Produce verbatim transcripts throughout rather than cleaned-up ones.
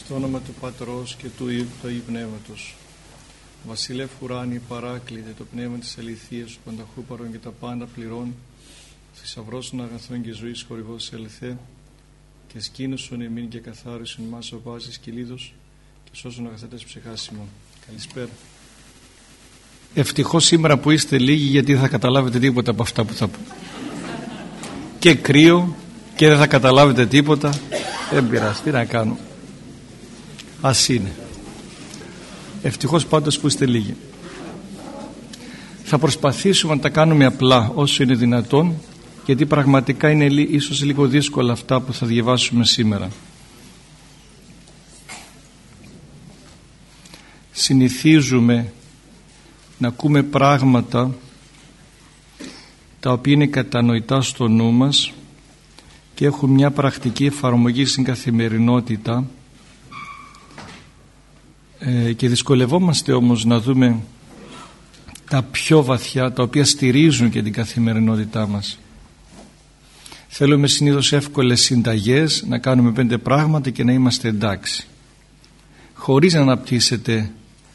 Στο όνομα του Πατρός και του Υιού του Αγίου Πνεύματος. Βασιλεύ ουράνιε παράκλητε το πνεύμα της αληθείας του πανταχού παρών και τα πάντα πληρών, θησαυρός των αγαθών και ζωής χορηγός ελθέ, και σκήνωσον εμήν και καθάρισον μας ο πάσης κυλίδος και σώσον αγαθέτες ψυχάς ημών. Καλησπέρα. Ευτυχώς σήμερα που είστε λίγοι, γιατί δεν θα καταλάβετε τίποτα από αυτά που θα πω. Και κρύο και δεν θα καταλάβετε τίποτα. Δεν πειράζει, τι να κάνω. Ας είναι. Ευτυχώς πάντως που είστε λίγοι. Θα προσπαθήσουμε να τα κάνουμε απλά όσο είναι δυνατόν, γιατί πραγματικά είναι ίσως λίγο δύσκολα αυτά που θα διαβάσουμε σήμερα. Συνηθίζουμε να ακούμε πράγματα τα οποία είναι κατανοητά στο νου μας και έχουν μια πρακτική εφαρμογή στην καθημερινότητα, ε, και δυσκολευόμαστε όμως να δούμε τα πιο βαθιά, τα οποία στηρίζουν και την καθημερινότητά μας. Θέλουμε συνήθως εύκολες συνταγές, να κάνουμε πέντε πράγματα και να είμαστε εντάξει, χωρίς να αναπτύσσεται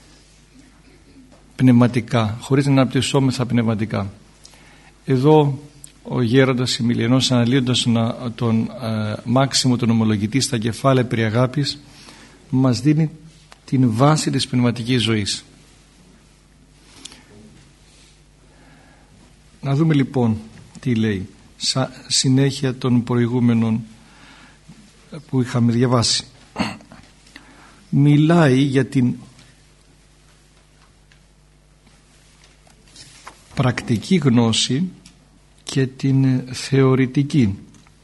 πνευματικά, χωρίς να αναπτυσσόμεθα πνευματικά. Εδώ ο γέροντας Εμιλιανός, αναλύοντας τον ε, Μάξιμο τον ομολογητή στα κεφάλαια περί αγάπης, μας δίνει την βάση της πνευματικής ζωής. Να δούμε λοιπόν τι λέει σαν συνέχεια των προηγούμενων που είχαμε διαβάσει. Μιλάει για την πρακτική γνώση και την θεωρητική,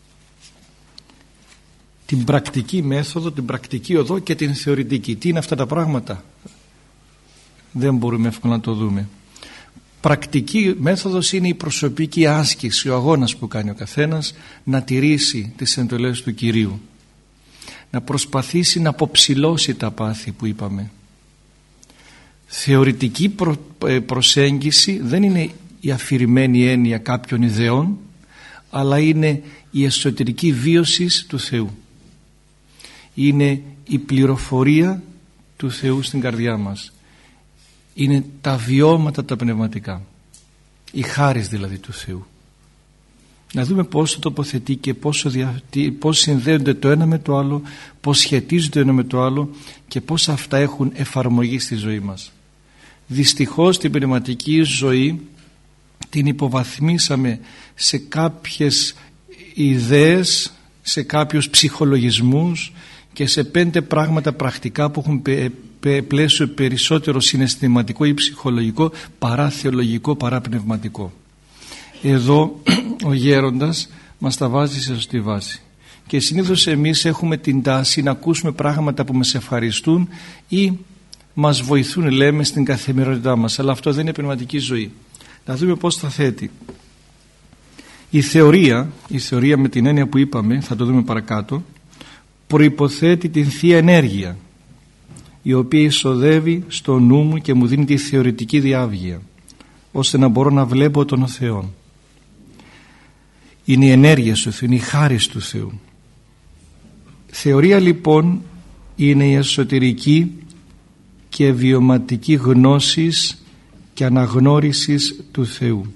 την πρακτική μέθοδο, την πρακτική οδό και την θεωρητική. Τι είναι αυτά τα πράγματα? Δεν μπορούμε εύκολα να το δούμε. Πρακτική μέθοδος είναι η προσωπική άσκηση, ο αγώνας που κάνει ο καθένας να τηρήσει τις εντολές του Κυρίου, να προσπαθήσει να αποψηλώσει τα πάθη που είπαμε. Θεωρητική προ, προσέγγιση δεν είναι η αφηρημένη έννοια κάποιων ιδεών, αλλά είναι η εσωτερική βίωση του Θεού. Είναι η πληροφορία του Θεού στην καρδιά μας. Είναι τα βιώματα τα πνευματικά, η χάρις δηλαδή του Θεού. Να δούμε πώς το τοποθετεί και πόσο δια, πώς συνδέονται το ένα με το άλλο, πώς σχετίζονται το ένα με το άλλο και πώς αυτά έχουν εφαρμογή στη ζωή μας. Δυστυχώς την πνευματική ζωή την υποβαθμίσαμε σε κάποιες ιδέες, σε κάποιους ψυχολογισμούς και σε πέντε πράγματα πρακτικά που έχουν πλαίσιο περισσότερο συναισθηματικό ή ψυχολογικό παρά θεολογικό, παρά πνευματικό. Εδώ ο γέροντας μας τα βάζει σε σωστή βάση. Και συνήθως εμείς έχουμε την τάση να ακούσουμε πράγματα που μας ευχαριστούν ή μας βοηθούν, λέμε, στην καθημερινότητά μας, αλλά αυτό δεν είναι πνευματική ζωή. Να δούμε πώς θα θέτει. Η θεωρία, η θεωρία με την έννοια που είπαμε, θα το δούμε παρακάτω, προϋποθέτει την Θεία Ενέργεια, η οποία εισοδεύει στο νου μου και μου δίνει τη θεωρητική διάβγεια, ώστε να μπορώ να βλέπω τον Θεό. Είναι η ενέργεια του Θεού, είναι η χάρις του Θεού. Θεωρία λοιπόν είναι η εσωτερική και βιωματική γνώσης και αναγνώρισης του Θεού.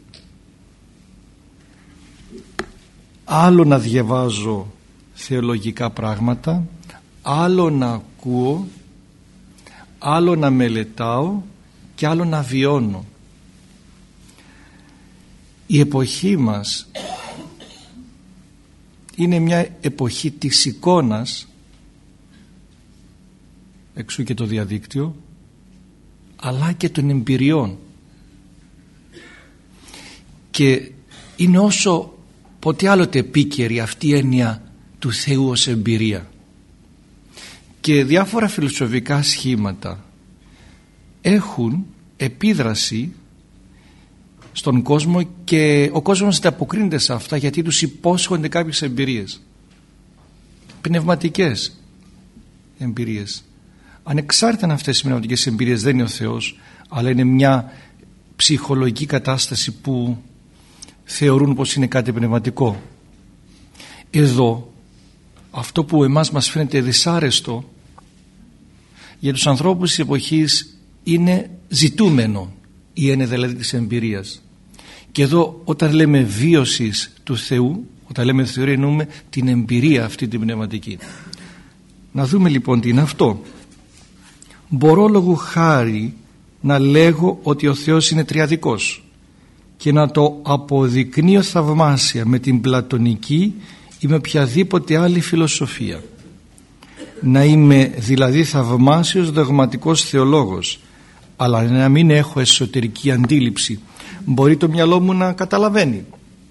Άλλο να διαβάζω θεολογικά πράγματα, άλλο να ακούω, άλλο να μελετάω και άλλο να βιώνω. Η εποχή μας είναι μια εποχή της εικόνας, εξού και το διαδίκτυο, αλλά και των εμπειριών, και είναι όσο ποτέ άλλοτε επίκαιρη αυτή η έννοια του Θεού ως εμπειρία. Και διάφορα φιλοσοφικά σχήματα έχουν επίδραση στον κόσμο και ο κόσμος ανταποκρίνεται σε αυτά, γιατί τους υπόσχονται κάποιες εμπειρίες, πνευματικές εμπειρίες. Ανεξάρτητα αν αυτές οι πνευματικές εμπειρίες δεν είναι ο Θεός, αλλά είναι μια ψυχολογική κατάσταση που θεωρούν πως είναι κάτι πνευματικό. Εδώ αυτό που εμάς μας φαίνεται δυσάρεστο για τους ανθρώπους της εποχής είναι ζητούμενο η έννοια δηλαδή της εμπειρίας. Και εδώ όταν λέμε βίωσης του Θεού, όταν λέμε θεωρία, εννοούμε την εμπειρία αυτή την πνευματική. Να δούμε λοιπόν τι είναι αυτό. Μπορώ λόγου χάρη να λέγω ότι ο Θεός είναι τριαδικός και να το αποδεικνύω θαυμάσια με την πλατωνική ή με οποιαδήποτε άλλη φιλοσοφία. Να είμαι δηλαδή θαυμάσιος δογματικός θεολόγος, αλλά να μην έχω εσωτερική αντίληψη. Μπορεί το μυαλό μου να καταλαβαίνει,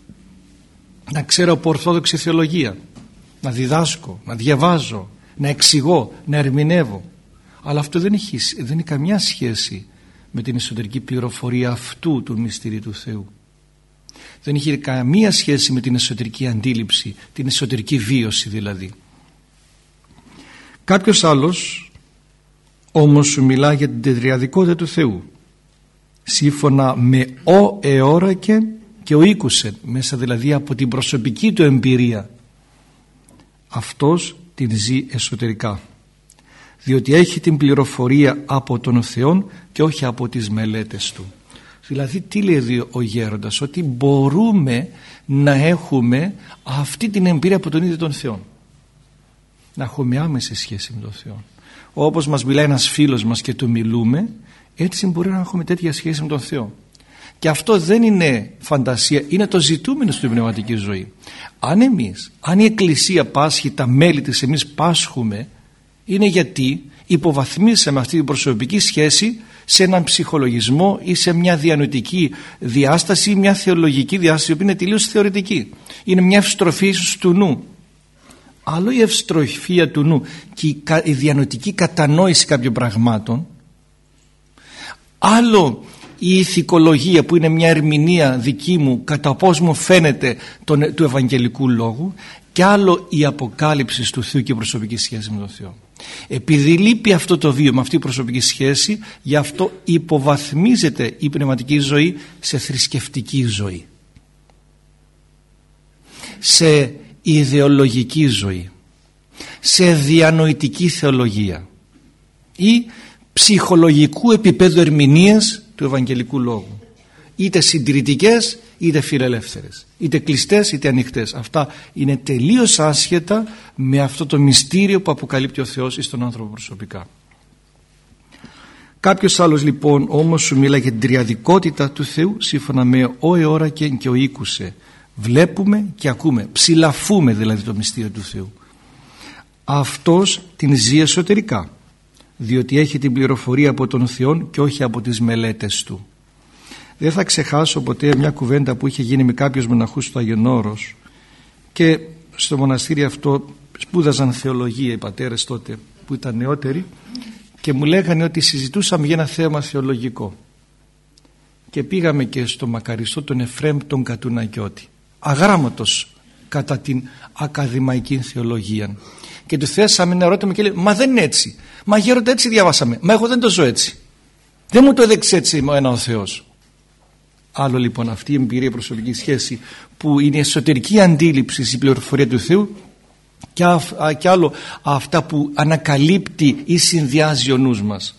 να ξέρω από ορθόδοξη θεολογία, να διδάσκω, να διαβάζω, να εξηγώ, να ερμηνεύω, αλλά αυτό δεν έχει, δεν έχει καμιά σχέση με την εσωτερική πληροφορία αυτού του μυστηρίου του Θεού. Δεν έχει καμία σχέση με την εσωτερική αντίληψη, την εσωτερική βίωση δηλαδή. Κάποιος άλλος όμως σου μιλά για την τετριαδικότητα του Θεού, σύμφωνα με ο εώρακε και ο οίκουσε, μέσα δηλαδή από την προσωπική του εμπειρία. Αυτός την ζει εσωτερικά, διότι έχει την πληροφορία από τον Θεό και όχι από τις μελέτες του. Δηλαδή τι λέει ο γέροντας? Ότι μπορούμε να έχουμε αυτή την εμπειρία από τον ίδιο τον Θεό, να έχουμε άμεση σχέση με τον Θεό. Όπως μας μιλάει ένας φίλος μας και του μιλούμε, έτσι μπορεί να έχουμε τέτοια σχέση με τον Θεό. Και αυτό δεν είναι φαντασία, είναι το ζητούμενο στην πνευματική ζωή. Αν εμείς, αν η Εκκλησία πάσχει, τα μέλη της εμείς πάσχουμε, είναι γιατί υποβαθμίσαμε αυτή την προσωπική σχέση σε έναν ψυχολογισμό ή σε μια διανοητική διάσταση ή μια θεολογική διάσταση που είναι τελείως θεωρητική. Είναι μια ευστροφή ίσως του νου. Άλλο η ευστροφία του νου και η διανοητική κατανόηση κάποιων πραγμάτων, άλλο η ηθικολογία που είναι μια ερμηνεία δική μου κατά πώς μου φαίνεται τον, του Ευαγγελικού Λόγου, και άλλο η αποκάλυψη του Θεού και η προσωπική σχέση με τον Θεό. Επειδή λείπει αυτό το βίωμα, αυτή η προσωπική σχέση, γι' αυτό υποβαθμίζεται η πνευματική ζωή σε θρησκευτική ζωή, σε ιδεολογική ζωή, σε διανοητική θεολογία ή ψυχολογικού επίπεδου ερμηνείας του Ευαγγελικού Λόγου, είτε συντηρητικές είτε φιλελεύθερες, είτε κλειστές είτε ανοιχτές. Αυτά είναι τελείως άσχετα με αυτό το μυστήριο που αποκαλύπτει ο Θεός εις τον άνθρωπο προσωπικά. Κάποιος άλλος λοιπόν όμως σου μιλάει για την τριαδικότητα του Θεού σύμφωνα με ο εώρακε και ο οίκουσε. Βλέπουμε και ακούμε, ψηλαφούμε δηλαδή το μυστήριο του Θεού. Αυτός την ζει εσωτερικά, διότι έχει την πληροφορία από τον Θεό και όχι από τις μελέτες του. Δεν θα ξεχάσω ποτέ μια κουβέντα που είχε γίνει με κάποιους μοναχούς στο Άγιον Όρος, και στο μοναστήρι αυτό σπούδαζαν θεολογία οι πατέρες τότε που ήταν νεότεροι, και μου λέγανε ότι συζητούσαμε για ένα θέμα θεολογικό, και πήγαμε και στο μακαριστό τον Εφραίμ τον Κατουνακιώτη, αγράμματος κατά την ακαδημαϊκή θεολογία, και του θέσαμε ένα ερώτημα και λέει: μα δεν είναι έτσι, μα γέροντα έτσι διαβάσαμε, μα εγώ δεν το ζω έτσι, δεν μου το έδειξε έτσι ένα ο Θεός. Άλλο λοιπόν αυτή η εμπειρία προσωπική σχέση που είναι η εσωτερική αντίληψη στην πληροφορία του Θεού, και, α, και άλλο αυτά που ανακαλύπτει ή συνδυάζει ο νους μας.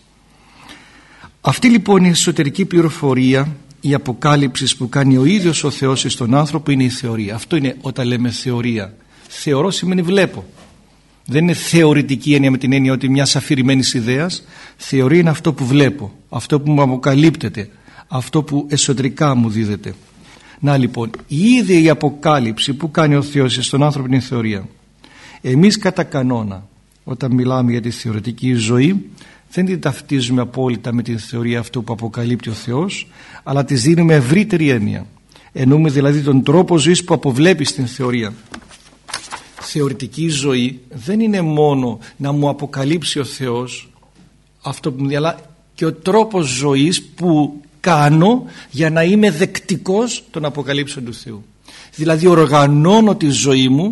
Αυτή λοιπόν η εσωτερική πληροφορία, η αποκάλυψη που κάνει ο ίδιος ο Θεός στον άνθρωπο, είναι η θεωρία. Αυτό είναι όταν λέμε θεωρία. Θεωρώ σημαίνει βλέπω. Δεν είναι θεωρητική έννοια με την έννοια ότι μιας αφηρημένης ιδέας. Θεωρία είναι αυτό που βλέπω, αυτό που μου αποκαλύπτεται, αυτό που εσωτερικά μου δίδεται. Να λοιπόν, η ίδια η αποκάλυψη που κάνει ο Θεός στον άνθρωπο είναι η θεωρία. Εμείς κατά κανόνα όταν μιλάμε για τη θεωρητική ζωή δεν την ταυτίζουμε απόλυτα με την θεωρία αυτό που αποκαλύπτει ο Θεός, αλλά της δίνουμε ευρύτερη έννοια. Εννοούμε δηλαδή τον τρόπο ζωής που αποβλέπει στην θεωρία. Θεωρητική ζωή δεν είναι μόνο να μου αποκαλύψει ο Θεός αυτό που μου διαλά, και ο τρόπος ζωής που κάνω για να είμαι δεκτικός των αποκαλύψεων του Θεού. Δηλαδή οργανώνω τη ζωή μου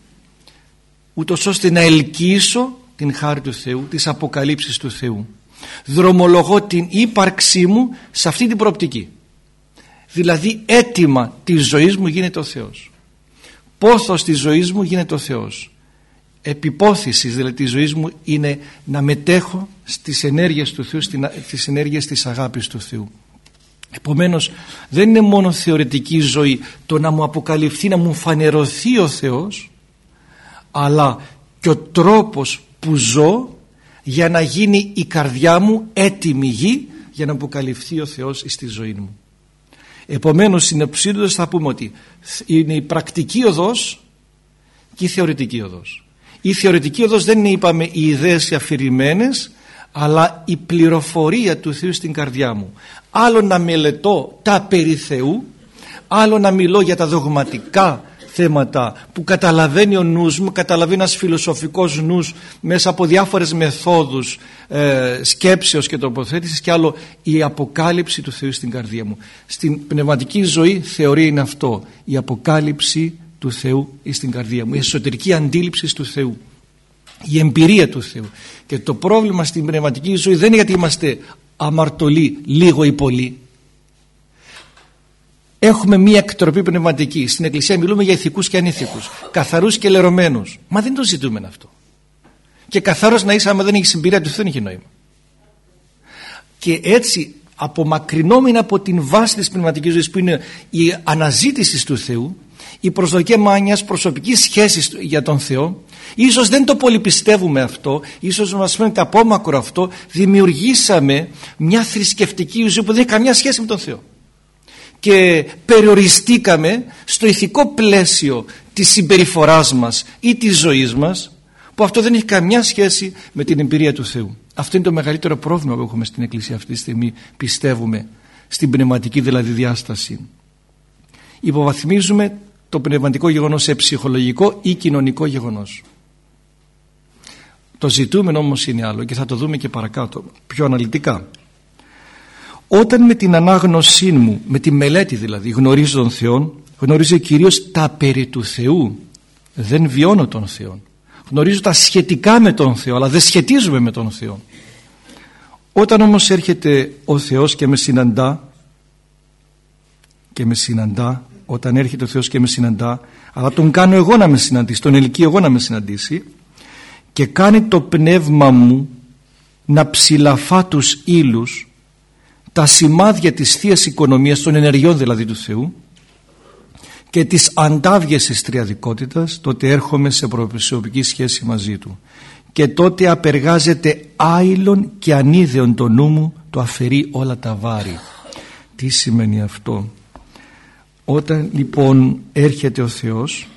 ούτως ώστε να ελκύσω την χάρη του Θεού, τις αποκαλύψεις του Θεού. Δρομολογώ την ύπαρξή μου σε αυτή την προοπτική. Δηλαδή αίτημα της ζωής μου γίνεται ο Θεός. Πόθος της ζωής μου γίνεται ο Θεός. επιπόθησης δηλαδή της ζωής μου είναι να μετέχω στις ενέργειες του Θεού, στις ενέργειες της αγάπης του Θεού. Επομένως δεν είναι μόνο θεωρητική ζωή το να μου αποκαλυφθεί, να μου φανερωθεί ο Θεός, αλλά και ο τρόπος που ζω για να γίνει η καρδιά μου έτοιμη γη για να αποκαλυφθεί ο Θεός στη ζωή μου. Επομένως συνοψίζοντας θα πούμε ότι είναι η πρακτική οδός και η θεωρητική οδός. Η θεωρητική οδός δεν είναι, είπαμε, οι ιδέες οι αφηρημένες, αλλά η πληροφορία του Θεού στην καρδιά μου. Άλλο να μελετώ τα περί Θεού, άλλο να μιλώ για τα δογματικά θέματα που καταλαβαίνει ο νους μου, καταλαβαίνει ένας φιλοσοφικός νους μέσα από διάφορες μεθόδους ε, σκέψεως και τοποθέτησης, και άλλο η αποκάλυψη του Θεού στην καρδία μου. Στην πνευματική ζωή θεωρία είναι αυτό, η αποκάλυψη του Θεού στην καρδία μου, η εσωτερική αντίληψη του Θεού, η εμπειρία του Θεού. Και το πρόβλημα στην πνευματική ζωή δεν είναι γιατί είμαστε αμαρτωλοί λίγο ή πολύ. Έχουμε μία εκτροπή πνευματική. Στην Εκκλησία μιλούμε για ηθικούς και ανήθικους, καθαρούς και λερωμένους. Μα δεν το ζητούμε αυτό. Και καθαρός να είσαι, άμα δεν έχεις εμπειρία του Θεού, δεν έχει νόημα. Και έτσι, απομακρυνόμενοι από την βάση της πνευματικής ζωής, που είναι η αναζήτηση του Θεού, η προσδοκία μιας προσωπικής σχέσης για τον Θεό, ίσως δεν το πολύ πιστεύουμε αυτό, ίσως μας φαίνεται απόμακρο αυτό, δημιουργήσαμε μια θρησκευτική ζωή που δεν έχει καμιά σχέση με τον Θεό. Και περιοριστήκαμε στο ηθικό πλαίσιο της συμπεριφοράς μας ή της ζωής μας, που αυτό δεν έχει καμιά σχέση με την εμπειρία του Θεού. Αυτό είναι το μεγαλύτερο πρόβλημα που έχουμε στην Εκκλησία αυτή τη στιγμή, πιστεύουμε, στην πνευματική δηλαδή διάσταση. Υποβαθμίζουμε το πνευματικό γεγονός σε ψυχολογικό ή κοινωνικό γεγονός. Το ζητούμενο όμως είναι άλλο και θα το δούμε και παρακάτω πιο αναλυτικά. Όταν με την ανάγνωσή μου, με τη μελέτη δηλαδή, γνωρίζω τον Θεό, γνωρίζω κυρίως τα περί του Θεού, δεν βιώνω τον Θεό. Γνωρίζω τα σχετικά με τον Θεό, αλλά δεν σχετίζομαι με τον Θεό. Όταν όμως έρχεται ο Θεός και με συναντά, και με συναντά, όταν έρχεται ο Θεός και με συναντά, αλλά τον κάνω εγώ να με συναντήσει, τον ελκύει εγώ να με συναντήσει, και κάνει το πνεύμα μου να ψηλαφά τους ύλους, τα σημάδια της Θείας Οικονομίας, των ενεργειών δηλαδή του Θεού, και της αντάβιας της τριαδικότητας, τότε έρχομαι σε προσωπική σχέση μαζί Του, και τότε απεργάζεται άειλον και ανίδεον το νου μου, το αφαιρεί όλα τα βάρη. Τι σημαίνει αυτό? Όταν λοιπόν έρχεται ο Θεός,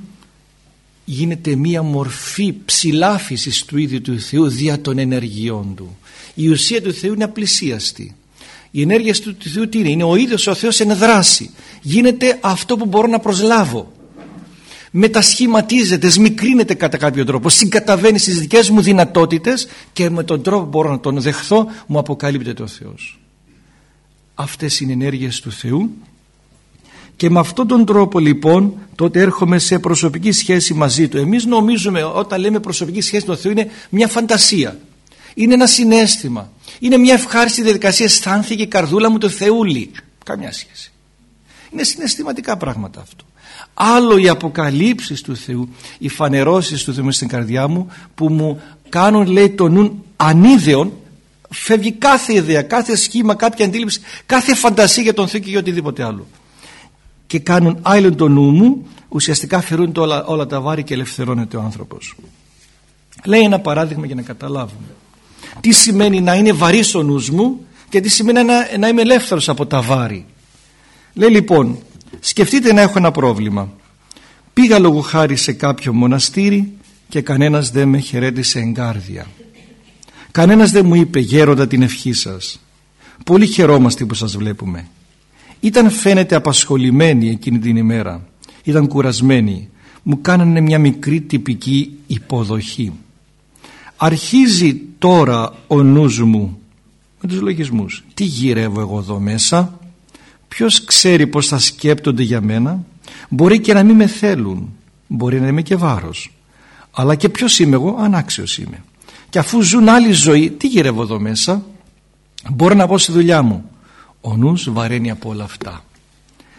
γίνεται μία μορφή ψηλάφισης του ίδιου του Θεού δια των ενεργειών Του. Η ουσία του Θεού είναι απλησίαστη. Η ενέργεια του Θεού τι είναι? Είναι ο ίδιος ο Θεός εν δράση. Γίνεται αυτό που μπορώ να προσλάβω. Μετασχηματίζεται, σμικρύνεται κατά κάποιο τρόπο, συγκαταβαίνει στις δικές μου δυνατότητες, και με τον τρόπο που μπορώ να τον δεχθώ μου αποκαλύπτεται ο Θεός. Αυτές είναι οι ενέργειες του Θεού, και με αυτόν τον τρόπο λοιπόν τότε έρχομαι σε προσωπική σχέση μαζί Του. Εμείς νομίζουμε όταν λέμε προσωπική σχέση με τον Θεό είναι μια φαντασία, είναι ένα συναίσθημα, είναι μια ευχάριστη διαδικασία, αισθάνθηκε η καρδούλα μου το Θεούλη. Καμιά σχέση. Είναι συναισθηματικά πράγματα αυτό. Άλλο οι αποκαλύψεις του Θεού, οι φανερώσεις του Θεού μες στην καρδιά μου, που μου κάνουν, λέει, το νου ανίδεον, φεύγει κάθε ιδέα, κάθε σχήμα, κάποια αντίληψη, κάθε φαντασία για τον Θεό και για οτιδήποτε άλλο, και κάνουν άειλον το νου μου, ουσιαστικά φερούν όλα, όλα τα βάρη και ελευθερώνεται ο άνθρωπος. Λέει ένα παράδειγμα για να καταλάβουμε τι σημαίνει να είναι βαρύς ο νους μου και τι σημαίνει να, να είμαι ελεύθερος από τα βάρη. Λέει λοιπόν, σκεφτείτε να έχω ένα πρόβλημα. Πήγα λόγω χάρη σε κάποιο μοναστήρι και κανένας δεν με χαιρέτησε εγκάρδια. Κανένας δεν μου είπε, γέροντα, την ευχή σας. Πολύ χαιρόμαστε που σας βλέπουμε. Ήταν, φαίνεται, απασχολημένοι εκείνη την ημέρα. Ήταν κουρασμένοι. Μου κάνανε μια μικρή τυπική υποδοχή. Αρχίζει τώρα ο νους μου με τους λογισμούς. Τι γυρεύω εγώ εδώ μέσα? Ποιος ξέρει πως θα σκέπτονται για μένα? Μπορεί και να μην με θέλουν, μπορεί να είμαι και βάρος, αλλά και ποιος είμαι εγώ? Ανάξιος είμαι. Και αφού ζουν άλλη ζωή, τι γυρεύω εδώ μέσα? Μπορώ να πάω στη δουλειά μου. Ο νους βαραίνει από όλα αυτά.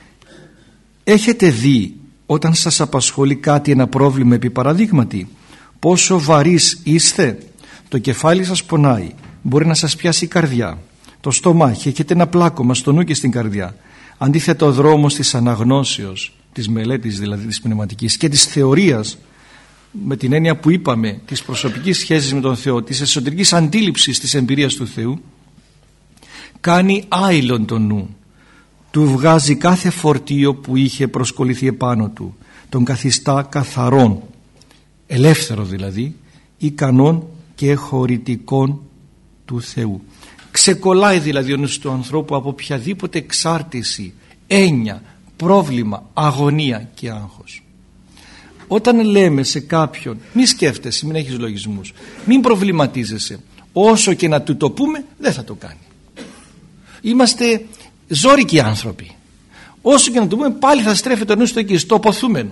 Έχετε δει όταν σας απασχολεί κάτι, ένα πρόβλημα επί παραδείγματι, πόσο βαρύς είστε? Το κεφάλι σας πονάει, μπορεί να σας πιάσει η καρδιά, το στομάχι, έχετε ένα πλάκωμα στο νου και στην καρδιά. Αντίθετα ο δρόμος της αναγνώσεως, της μελέτης δηλαδή της πνευματικής και της θεωρίας, με την έννοια που είπαμε της προσωπικής σχέσης με τον Θεό, της εσωτερικής αντίληψης της εμπειρίας του Θεού, κάνει άειλον τον νου, του βγάζει κάθε φορτίο που είχε προσκοληθεί επάνω του, τον καθιστά καθαρόν, ελεύθερο δηλαδή, ικανόν και χωρητικών του Θεού. Ξεκολλάει δηλαδή ο νους του ανθρώπου από οποιαδήποτε εξάρτηση, έννοια, πρόβλημα, αγωνία και άγχος. Όταν λέμε σε κάποιον μη σκέφτεσαι, μην έχεις λογισμούς, μην προβληματίζεσαι, όσο και να του το πούμε δεν θα το κάνει. Είμαστε ζώρικοι άνθρωποι, όσο και να του πούμε πάλι θα στρέφεται ο νους του εκεί, στο αποθούμενο.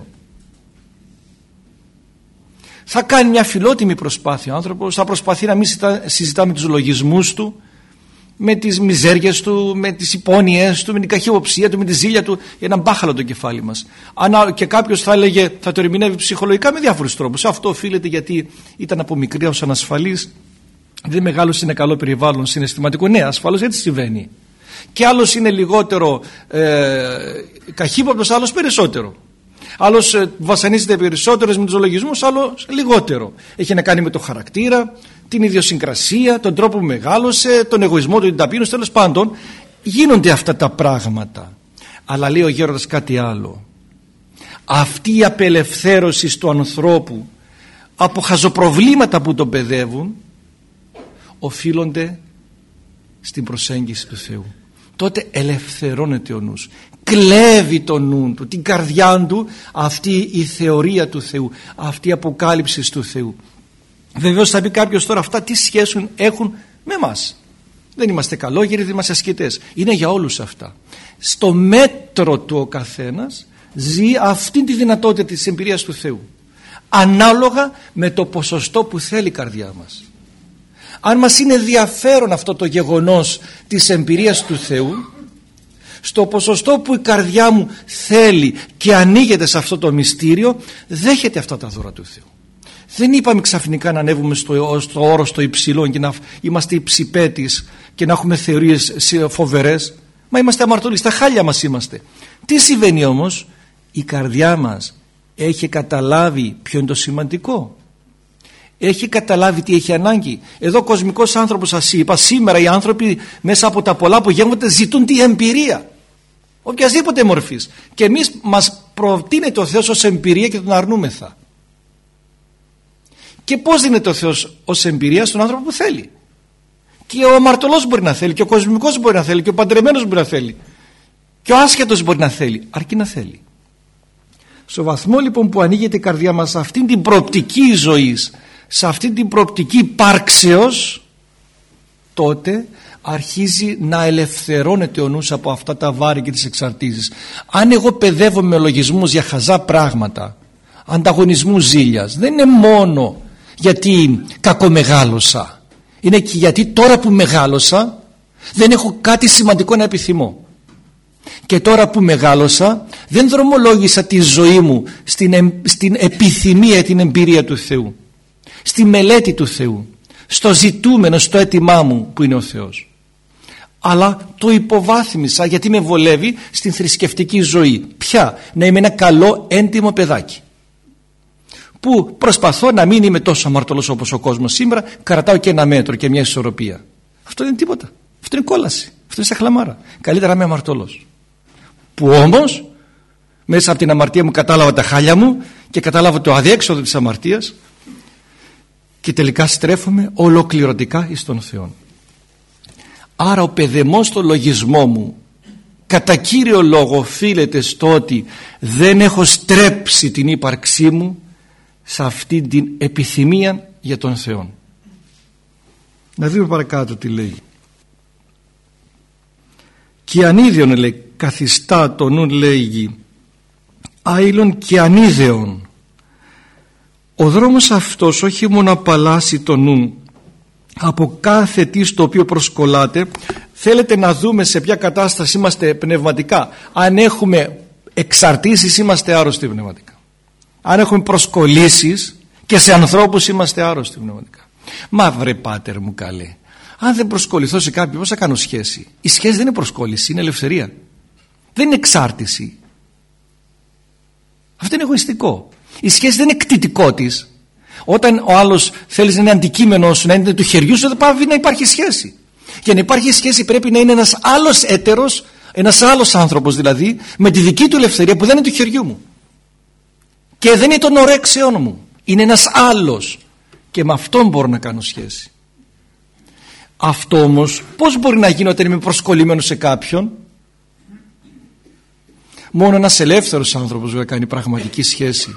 Θα κάνει μια φιλότιμη προσπάθεια ο άνθρωπος, θα προσπαθεί να μην συζητά με τους λογισμούς του, με τις μιζέριες του, με τις υπόνοιες του, με την καχυποψία του, με τη ζήλια του, για να μπάχαλο το κεφάλι μας. Αν και κάποιος θα έλεγε, θα το ερμηνεύει ψυχολογικά με διάφορους τρόπους. Αυτό οφείλεται γιατί ήταν από μικρή ως ανασφαλής, δεν μεγάλωσε, είναι καλό περιβάλλον συναισθηματικό. Ναι, ασφαλώς έτσι συμβαίνει. Και άλλος είναι λιγότερο ε, καχύποπτος, άλλος περισσότερο. Άλλος ε, βασανίζεται περισσότερο με τους λογισμούς, άλλος λιγότερο. Έχει να κάνει με το χαρακτήρα, την ιδιοσυγκρασία, τον τρόπο που μεγάλωσε, τον εγωισμό του, την ταπείνωση, τέλος πάντων. Γίνονται αυτά τα πράγματα. Αλλά λέει ο Γέροντας κάτι άλλο. Αυτή η απελευθέρωση του ανθρώπου από χαζοπροβλήματα που τον παιδεύουν οφείλονται στην προσέγγιση του Θεού. Τότε ελευθερώνεται ο νους, κλέβει το νου του, την καρδιά του αυτή η θεωρία του Θεού, αυτή η αποκάλυψη του Θεού. Βεβαίως θα πει κάποιος τώρα, αυτά τι σχέση έχουν με εμάς? Δεν είμαστε καλόγεροι, δεν είμαστε ασκητές. Είναι για όλους αυτά. Στο μέτρο του ο καθένας ζει αυτή τη δυνατότητα της εμπειρίας του Θεού, ανάλογα με το ποσοστό που θέλει η καρδιά μας. Αν μας είναι ενδιαφέρον αυτό το γεγονός της εμπειρίας του Θεού, στο ποσοστό που η καρδιά μου θέλει και ανοίγεται σε αυτό το μυστήριο, δέχεται αυτά τα δώρα του Θεού. Δεν είπαμε ξαφνικά να ανέβουμε στο, στο όρος το υψηλό και να είμαστε υψηπέτεις και να έχουμε θεωρίες φοβερές. Μα είμαστε αμαρτωλοί, στα χάλια μας είμαστε. Τι συμβαίνει όμως? Η καρδιά μας έχει καταλάβει ποιο είναι το σημαντικό. Έχει καταλάβει τι έχει ανάγκη. Εδώ ο κοσμικός άνθρωπος, σας είπα, σήμερα οι άνθρωποι μέσα από τα πολλά που γένονται ζητούν τη εμπειρία οποιασδήποτε μορφής, και εμείς μας προτείνεται ο Θεός ως εμπειρία και τον αρνούμεθα. Και πώς δίνεται ο Θεός ως εμπειρία? Στον άνθρωπο που θέλει. Και ο αμαρτωλός μπορεί να θέλει, και ο κοσμικός μπορεί να θέλει, και ο παντρεμένος μπορεί να θέλει, και ο άσχετος μπορεί να θέλει, αρκεί να θέλει. Στο βαθμό λοιπόν που ανοίγεται η καρδιά μας σε αυτήν την προοπτική ζωής, σε αυτήν την προοπτική υπάρξεως, τότε αρχίζει να ελευθερώνεται ο νους από αυτά τα βάρη και τις εξαρτήσεις. Αν εγώ παιδεύω με λογισμούς για χαζά πράγματα, ανταγωνισμού ζήλιας, δεν είναι μόνο γιατί κακομεγάλωσα, είναι και γιατί τώρα που μεγάλωσα δεν έχω κάτι σημαντικό να επιθυμώ. Και τώρα που μεγάλωσα δεν δρομολόγησα τη ζωή μου στην, στην επιθυμία, την εμπειρία του Θεού, στη μελέτη του Θεού, στο ζητούμενο, στο αίτημά μου που είναι ο Θεός, αλλά το υποβάθμισα γιατί με βολεύει στην θρησκευτική ζωή. Ποια? Να είμαι ένα καλό έντιμο παιδάκι που προσπαθώ να μην είμαι τόσο αμαρτωλός όπως ο κόσμος σήμερα, κρατάω και ένα μέτρο και μια ισορροπία. Αυτό δεν είναι τίποτα, αυτό είναι κόλαση, αυτό είναι σαν χλαμάρα. Καλύτερα να είμαι αμαρτωλός, που όμως μέσα από την αμαρτία μου κατάλαβα τα χάλια μου και κατάλαβα το αδιέξοδο της αμαρτίας και τελικά στρέφομαι ολοκληρωτικά εις τον Θεό. Άρα ο παιδεμός στο λογισμό μου κατά κύριο λόγο οφείλεται στο ότι δεν έχω στρέψει την ύπαρξή μου σε αυτή την επιθυμία για τον Θεό. Να δούμε παρακάτω τι λέει. Και ανίδεον, λέει, καθιστά το νου, λέγει, άειλον και ανίδεον. Ο δρόμος αυτός όχι μόνο απαλλάσσει το νου από κάθε τι στο οποίο προσκολάται. Θέλετε να δούμε σε ποια κατάσταση είμαστε πνευματικά? Αν έχουμε εξαρτήσεις είμαστε άρρωστοι πνευματικά. Αν έχουμε προσκολήσεις Και σε ανθρώπους είμαστε άρρωστοι πνευματικά. Μα βρε πάτερ μου καλέ, αν δεν προσκοληθώ σε κάποιον, πώς θα κάνω σχέση? Η σχέση δεν είναι προσκόλληση, είναι ελευθερία. Δεν είναι εξάρτηση. Αυτό είναι εγωιστικό. Η σχέση δεν είναι κτητικό της. Όταν ο άλλος θέλει να είναι αντικείμενο σου, να είναι του χεριού σου, δεν πάει να υπάρχει σχέση. Για να υπάρχει σχέση πρέπει να είναι ένας άλλος έτερος, ένας άλλος άνθρωπος δηλαδή, με τη δική του ελευθερία που δεν είναι του χεριού μου. Και δεν είναι των ορέξεών μου. Είναι ένας άλλος. Και με αυτόν μπορώ να κάνω σχέση. Αυτό όμως πώς μπορεί να γίνει όταν είμαι προσκολλημένος σε κάποιον? Μόνο ένας ελεύθερος άνθρωπος μπορεί να κάνει πραγματική σχέση.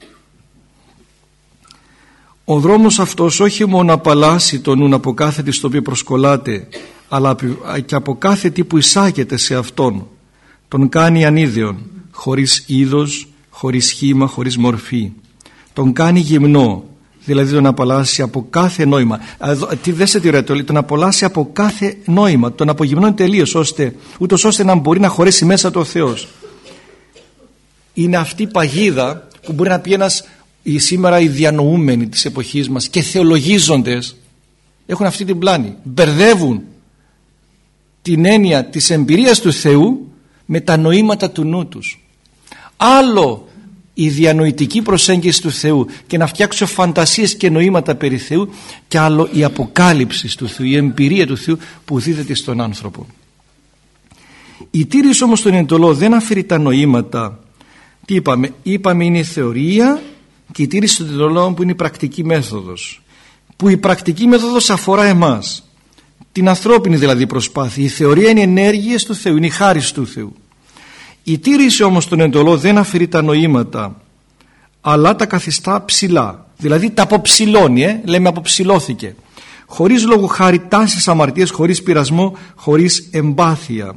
Ο δρόμος αυτός όχι μόνο απαλλάσσει τον νουν από κάθε τι στο οποίο προσκολάται, αλλά και από κάθε τι που εισάγεται σε αυτόν. Τον κάνει ανίδεον, χωρίς είδος, χωρίς σχήμα, χωρίς μορφή. Τον κάνει γυμνό, δηλαδή τον απαλλάσσει από κάθε νόημα. Τι δέστε τι ωραία το λέει, τον απαλλάσσει από κάθε νόημα, τον απογυμνώνει τελείως, ώστε, ούτως ώστε να μπορεί να χωρέσει μέσα του ο Θεός. Είναι αυτή η παγίδα που μπορεί να πει ένας, σήμερα οι διανοούμενοι της εποχής μας και θεολογίζοντες έχουν αυτή την πλάνη. Μπερδεύουν την έννοια της εμπειρίας του Θεού με τα νοήματα του νου τους. Άλλο η διανοητική προσέγγιση του Θεού και να φτιάξω φαντασίες και νοήματα περί Θεού, και άλλο η αποκάλυψη του Θεού, η εμπειρία του Θεού που δίδεται στον άνθρωπο. Η τήρηση όμως στον εντολό δεν αφαιρεί τα νοήματα. Τι είπαμε? Είπαμε είναι η θεωρία και η τήρηση των εντολών που είναι η πρακτική μέθοδος. Που η πρακτική μέθοδος αφορά εμάς. Την ανθρώπινη δηλαδή προσπάθεια. Η θεωρία είναι ενέργειες του Θεού, είναι η χάρις του Θεού. Η τήρηση όμως των εντολών δεν αφαιρεί τα νοήματα, αλλά τα καθιστά ψηλά. Δηλαδή τα αποψηλώνει, ε? λέμε αποψηλώθηκε. Χωρίς λόγου χάρη τάσεις αμαρτίες, χωρίς πειρασμό, χωρίς εμπάθεια.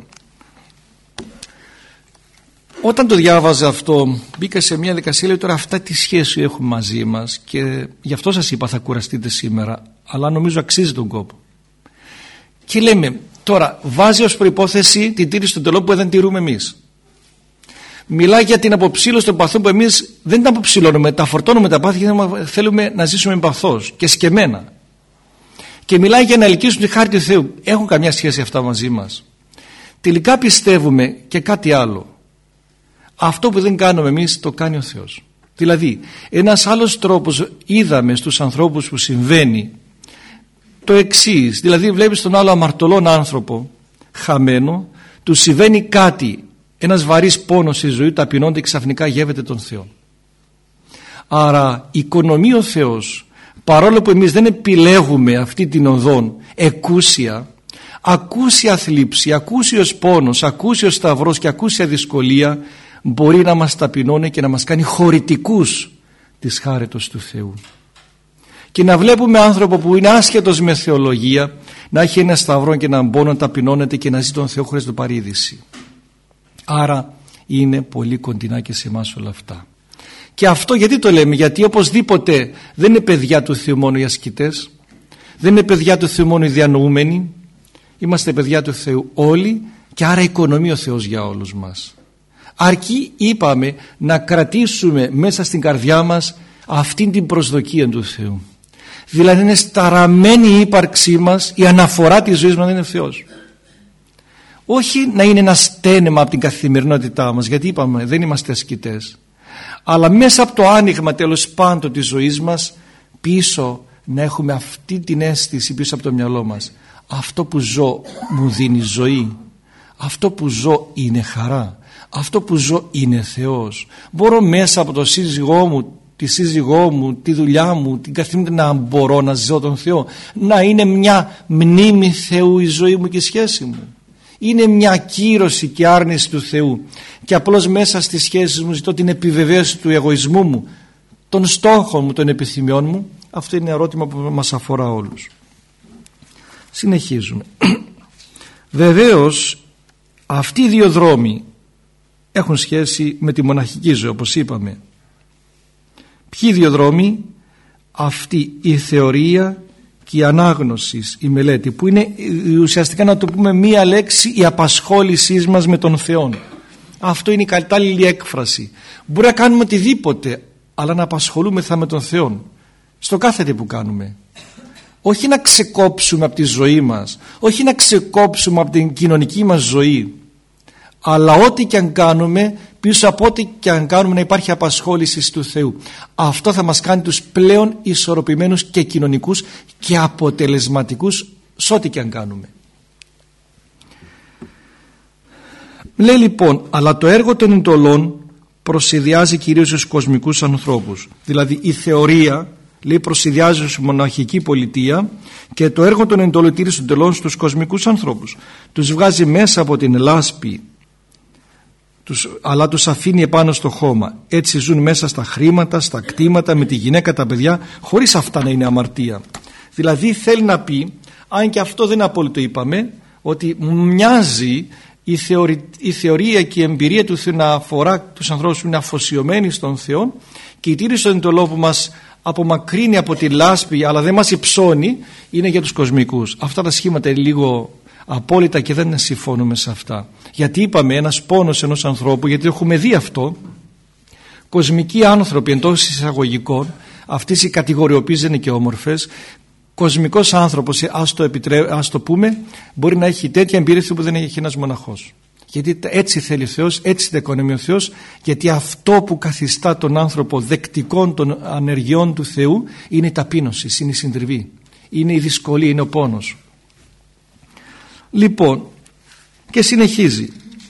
Όταν το διάβαζα αυτό, μπήκα σε μια δικασία, λέει τώρα αυτά τι σχέση έχουν μαζί μας, και γι' αυτό σας είπα θα κουραστείτε σήμερα, αλλά νομίζω αξίζει τον κόπο. Και λέμε τώρα, βάζει ως προϋπόθεση την τήρηση των εντολών που δεν τηρούμε εμείς. Μιλάει για την αποψήλωση των παθών που εμείς δεν τα αποψηλώνουμε, τα φορτώνουμε τα πάθη γιατί θέλουμε να ζήσουμε παθώς και σκεμμένα. Και μιλάει για να ελκύσουμε τη χάρη του Θεού. Έχουν καμιά σχέση αυτά μαζί μας? Τελικά πιστεύουμε και κάτι άλλο. Αυτό που δεν κάνουμε εμείς το κάνει ο Θεός. Δηλαδή ένας άλλος τρόπος είδαμε στους ανθρώπους που συμβαίνει το εξής. Δηλαδή βλέπεις τον άλλο αμαρτωλόν άνθρωπο χαμένο, του συμβαίνει κάτι, ένας βαρύς πόνος στη ζωή, ταπεινώνται και ξαφνικά γεύεται τον Θεό. Άρα οικονομεί ο Θεός, παρόλο που εμείς δεν επιλέγουμε αυτή την οδόν εκούσια, ακούσια θλίψη, ακούσιος πόνος, ακούσιος σταυρός και ακούσια δυσκολία μπορεί να μας ταπεινώνει και να μας κάνει χωρητικούς της χάριτος του Θεού. Και να βλέπουμε άνθρωπο που είναι άσχετος με θεολογία να έχει ένα σταυρό και έναν πόνο, να ταπεινώνεται και να ζει τον Θεό χωρίς το παρείδηση. Άρα είναι πολύ κοντινά και σε εμάς όλα αυτά. Και αυτό γιατί το λέμε? Γιατί οπωσδήποτε δεν είναι παιδιά του Θεού μόνο οι ασκητές, δεν είναι παιδιά του Θεού μόνο οι διανοούμενοι, είμαστε παιδιά του Θεού όλοι, και άρα οικονομεί ο Θεός για όλους μας. Αρκεί, είπαμε, να κρατήσουμε μέσα στην καρδιά μας αυτήν την προσδοκία του Θεού. Δηλαδή είναι σταραμένη η ύπαρξή μας, η αναφορά της ζωής μας είναι ο Θεός. Όχι να είναι ένα στένεμα από την καθημερινότητά μας, γιατί είπαμε δεν είμαστε ασκητές, αλλά μέσα από το άνοιγμα τέλος πάντων της ζωής μας πίσω να έχουμε αυτή την αίσθηση πίσω από το μυαλό μας. Αυτό που ζω μου δίνει ζωή, αυτό που ζω είναι χαρά, αυτό που ζω είναι Θεός. Μπορώ μέσα από το σύζυγό μου, τη σύζυγό μου, τη δουλειά μου, την καθημερινή να μπορώ να ζω τον Θεό, να είναι μια μνήμη Θεού η ζωή μου και η σχέση μου. Είναι μια κύρωση και άρνηση του Θεού, και απλώς μέσα στις σχέσεις μου ζητώ την επιβεβαίωση του εγωισμού μου, των στόχων μου, των επιθυμιών μου. Αυτό είναι ερώτημα που μας αφορά όλους. Συνεχίζουμε. Βεβαίως αυτοί οι δύο δρόμοι έχουν σχέση με τη μοναχική ζωή, όπως είπαμε. Ποιοι δύο δρόμοι? Αυτή η θεωρία και η ανάγνωση, η μελέτη, που είναι ουσιαστικά, να το πούμε μία λέξη, η απασχόλησή μας με τον Θεό. Αυτό είναι η κατάλληλη έκφραση. Μπορεί να κάνουμε οτιδήποτε, αλλά να απασχολούμεθα με τον Θεό. στο κάθε τι που κάνουμε. Όχι να ξεκόψουμε από τη ζωή μας, όχι να ξεκόψουμε από την κοινωνική μας ζωή, αλλά ό,τι και αν κάνουμε, πίσω από ό,τι και αν κάνουμε να υπάρχει απασχόληση του Θεού. Αυτό θα μας κάνει τους πλέον ισορροπημένους και κοινωνικούς και αποτελεσματικούς σε ό,τι και αν κάνουμε. Λέει λοιπόν, αλλά το έργο των εντολών προσιδιάζει κυρίως στους κοσμικούς ανθρώπους. Δηλαδή η θεωρία, λέει, προσιδιάζει στη μοναχική πολιτεία και το έργο των εντολοτήρησης των εντολών στους κοσμικούς ανθρώπους. Τους βγάζει μέσα από την λάσπη, τους, αλλά τους αφήνει επάνω στο χώμα. Έτσι ζουν μέσα στα χρήματα, στα κτήματα, με τη γυναίκα, τα παιδιά, χωρίς αυτά να είναι αμαρτία. Δηλαδή θέλει να πει, αν και αυτό δεν είναι απόλυτο, είπαμε, ότι μοιάζει η, θεωρη, η θεωρία και η εμπειρία του Θεού να αφορά τους ανθρώπους που είναι αφοσιωμένοι στον Θεό, και η τήρηση των εντολών που μας απομακρύνει από τη λάσπη αλλά δεν μας υψώνει είναι για τους κοσμικούς. Αυτά τα σχήματα είναι λίγο απόλυτα και δεν συμφωνούμε σε αυτά. Γιατί είπαμε, ένας πόνος ενός ανθρώπου, γιατί έχουμε δει αυτό, κοσμικοί άνθρωποι εντός εισαγωγικών, αυτές οι κατηγοριοποίησεις δεν είναι και όμορφες. Κοσμικός άνθρωπος, ας το, επιτρέ... ας το πούμε, μπορεί να έχει τέτοια εμπειρία που δεν έχει ένας μοναχός. Γιατί έτσι θέλει ο Θεός, έτσι την οικονομεί ο Θεός, γιατί αυτό που καθιστά τον άνθρωπο δεκτικών των ανεργειών του Θεού είναι η ταπείνωση, είναι η συντριβή, είναι η δυσκολία, είναι ο πόνος. Λοιπόν, και συνεχίζει.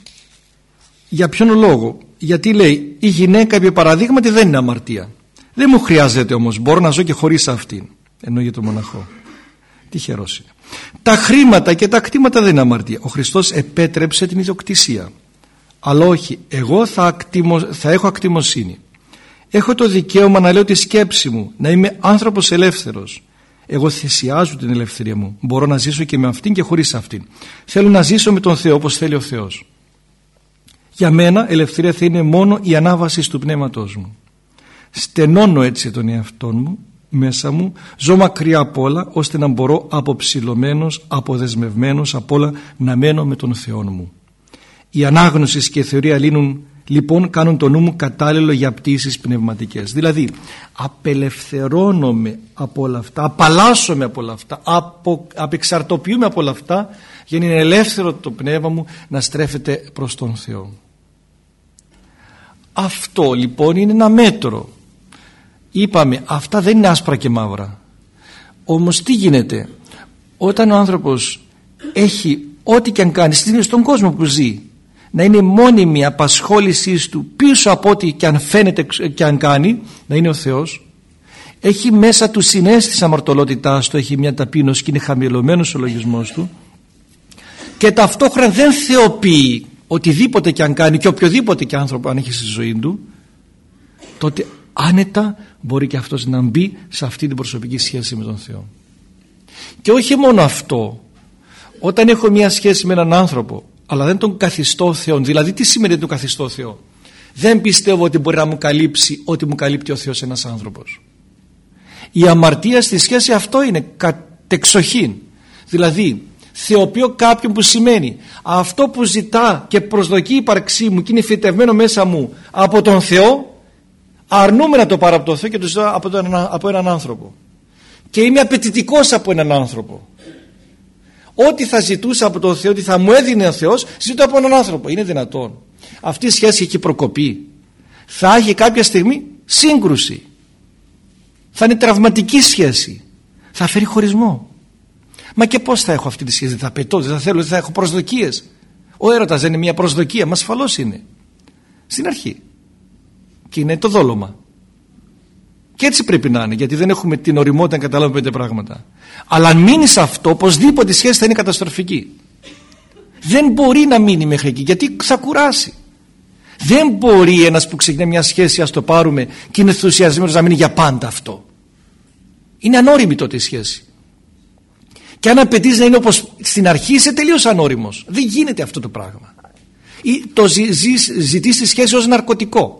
Για ποιον λόγο? Γιατί λέει, η γυναίκα επί παραδείγματι δεν είναι αμαρτία. Δεν μου χρειάζεται όμως, μπορώ να ζω και χωρίς αυτήν. Ενώ για τον μοναχό. Τυχερός είναι. Τα χρήματα και τα κτήματα δεν είναι αμαρτία. Ο Χριστός επέτρεψε την ιδιοκτησία. Αλλά όχι, εγώ θα, ακτιμο, θα έχω ακτιμοσύνη. Έχω το δικαίωμα να λέω τη σκέψη μου, να είμαι άνθρωπος ελεύθερος. Εγώ θυσιάζω την ελευθερία μου. Μπορώ να ζήσω και με αυτήν και χωρίς αυτήν. Θέλω να ζήσω με τον Θεό όπως θέλει ο Θεός. Για μένα ελευθερία θα είναι μόνο η ανάβαση του πνεύματός μου. Στενώνω έτσι τον εαυτό μου μέσα μου, ζω μακριά απ' όλα, ώστε να μπορώ αποψηλωμένος, αποδεσμευμένος απ' όλα να μένω με τον Θεό μου. Η ανάγνωση και η θεωρία λύνουν, λοιπόν, κάνουν το νου μου κατάλληλο για πτήσεις πνευματικές. Δηλαδή απελευθερώνομαι από όλα αυτά, απαλλάσσομαι από όλα αυτά, απο, απεξαρτοποιούμε από όλα αυτά, για να είναι ελεύθερο το πνεύμα μου να στρέφεται προς τον Θεό. Αυτό λοιπόν είναι ένα μέτρο. Είπαμε, αυτά δεν είναι άσπρα και μαύρα. Όμως τι γίνεται όταν ο άνθρωπος έχει ό,τι και αν κάνει στον κόσμο που ζει, να είναι μόνιμη απασχόλησή του πίσω από ό,τι και αν φαίνεται και αν κάνει, να είναι ο Θεός, έχει μέσα του συναίσθηση αμαρτωλότητάς του, έχει μια ταπείνωση και είναι χαμηλωμένος ο λογισμός του, και ταυτόχρονα δεν θεοποιεί οτιδήποτε και αν κάνει και οποιοδήποτε και άνθρωπο αν έχει στη ζωή του, τότε άνετα μπορεί και αυτός να μπει σε αυτή την προσωπική σχέση με τον Θεό. Και όχι μόνο αυτό, όταν έχω μια σχέση με έναν άνθρωπο αλλά δεν τον καθιστώ Θεό, δηλαδή τι σημαίνει τον καθιστώ Θεό? Δεν πιστεύω ότι μπορεί να μου καλύψει ό,τι μου καλύπτει ο Θεός ένας άνθρωπος. Η αμαρτία στη σχέση αυτό είναι κατεξοχήν. Δηλαδή θεοποιώ κάποιον, που σημαίνει αυτό που ζητά και προσδοκεί η ύπαρξή μου και είναι φυτευμένο μέσα μου από τον Θεό, αρνούμε να το πάρω από τον Θεό και το ζητάω από, τον, από έναν άνθρωπο. Και είμαι απαιτητικός από έναν άνθρωπο. Ό,τι θα ζητούσα από τον Θεό, ότι θα μου έδινε ο Θεός, ζητώ από έναν άνθρωπο. Είναι δυνατόν? Αυτή η σχέση έχει προκοπεί. Θα έχει κάποια στιγμή σύγκρουση. Θα είναι τραυματική σχέση. Θα φέρει χωρισμό. Μα και πώς θα έχω αυτή τη σχέση? Δεν θα απαιτώ, δεν θα θέλω, δεν θα έχω προσδοκίες. Ο έρωτας δεν είναι μια προσδοκία? Μα ασφαλώς είναι. Στην αρχή. Και είναι το δόλωμα. Και έτσι πρέπει να είναι, γιατί δεν έχουμε την ωριμότητα να καταλάβουμε πέντε πράγματα. Αλλά αν μείνει σε αυτό, οπωσδήποτε η σχέση θα είναι καταστροφική. Δεν μπορεί να μείνει μέχρι εκεί, γιατί θα κουράσει. Δεν μπορεί ένας που ξεκινάει μια σχέση, ας το πάρουμε, και είναι ενθουσιασμένος, να μείνει για πάντα αυτό. Είναι ανώριμη τότε η σχέση. Και αν απαιτείς να είναι όπως στην αρχή, είσαι τελείως ανώριμος. Δεν γίνεται αυτό το πράγμα. Ή το ζητείς τη σχέση ως ναρκωτικό.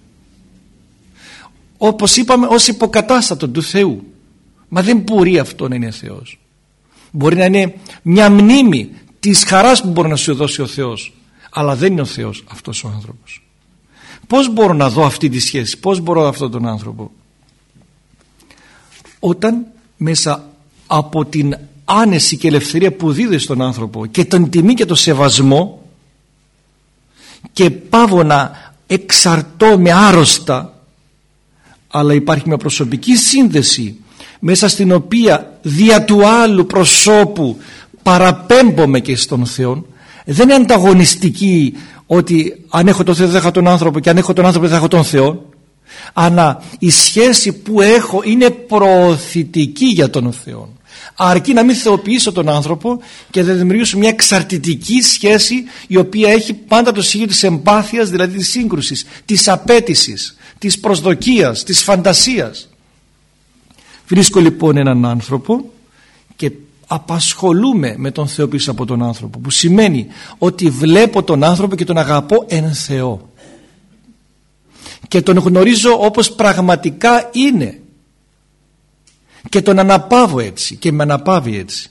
Όπως είπαμε, ως υποκατάστατο του Θεού. Μα δεν μπορεί αυτό να είναι Θεός. Μπορεί να είναι μια μνήμη της χαράς που μπορεί να σου δώσει ο Θεός, αλλά δεν είναι ο Θεός αυτός ο άνθρωπος. Πώς μπορώ να δω αυτή τη σχέση? Πώς μπορώ αυτόν τον άνθρωπο? όταν μέσα από την άνεση και ελευθερία που δίδει στον άνθρωπο και τον τιμή και τον σεβασμό, και πάβω να εξαρτώ με άρρωστα, αλλά υπάρχει μια προσωπική σύνδεση μέσα στην οποία δια του άλλου προσώπου παραπέμπομαι και στον Θεό. Δεν είναι ανταγωνιστική, ότι αν έχω τον Θεό δεν έχω τον άνθρωπο και αν έχω τον άνθρωπο δεν θα έχω τον Θεό, αλλά η σχέση που έχω είναι προωθητική για τον Θεό, αρκεί να μην θεοποιήσω τον άνθρωπο και να δημιουργήσω μια εξαρτητική σχέση, η οποία έχει πάντα το στοιχείο της εμπάθειας, δηλαδή της σύγκρουσης, της απέτησης, της προσδοκίας, της φαντασίας. Βρίσκω λοιπόν έναν άνθρωπο και απασχολούμαι με τον Θεό πίσω από τον άνθρωπο, που σημαίνει ότι βλέπω τον άνθρωπο και τον αγαπώ εν Θεό και τον γνωρίζω όπως πραγματικά είναι και τον αναπαύω έτσι και με αναπαύει έτσι.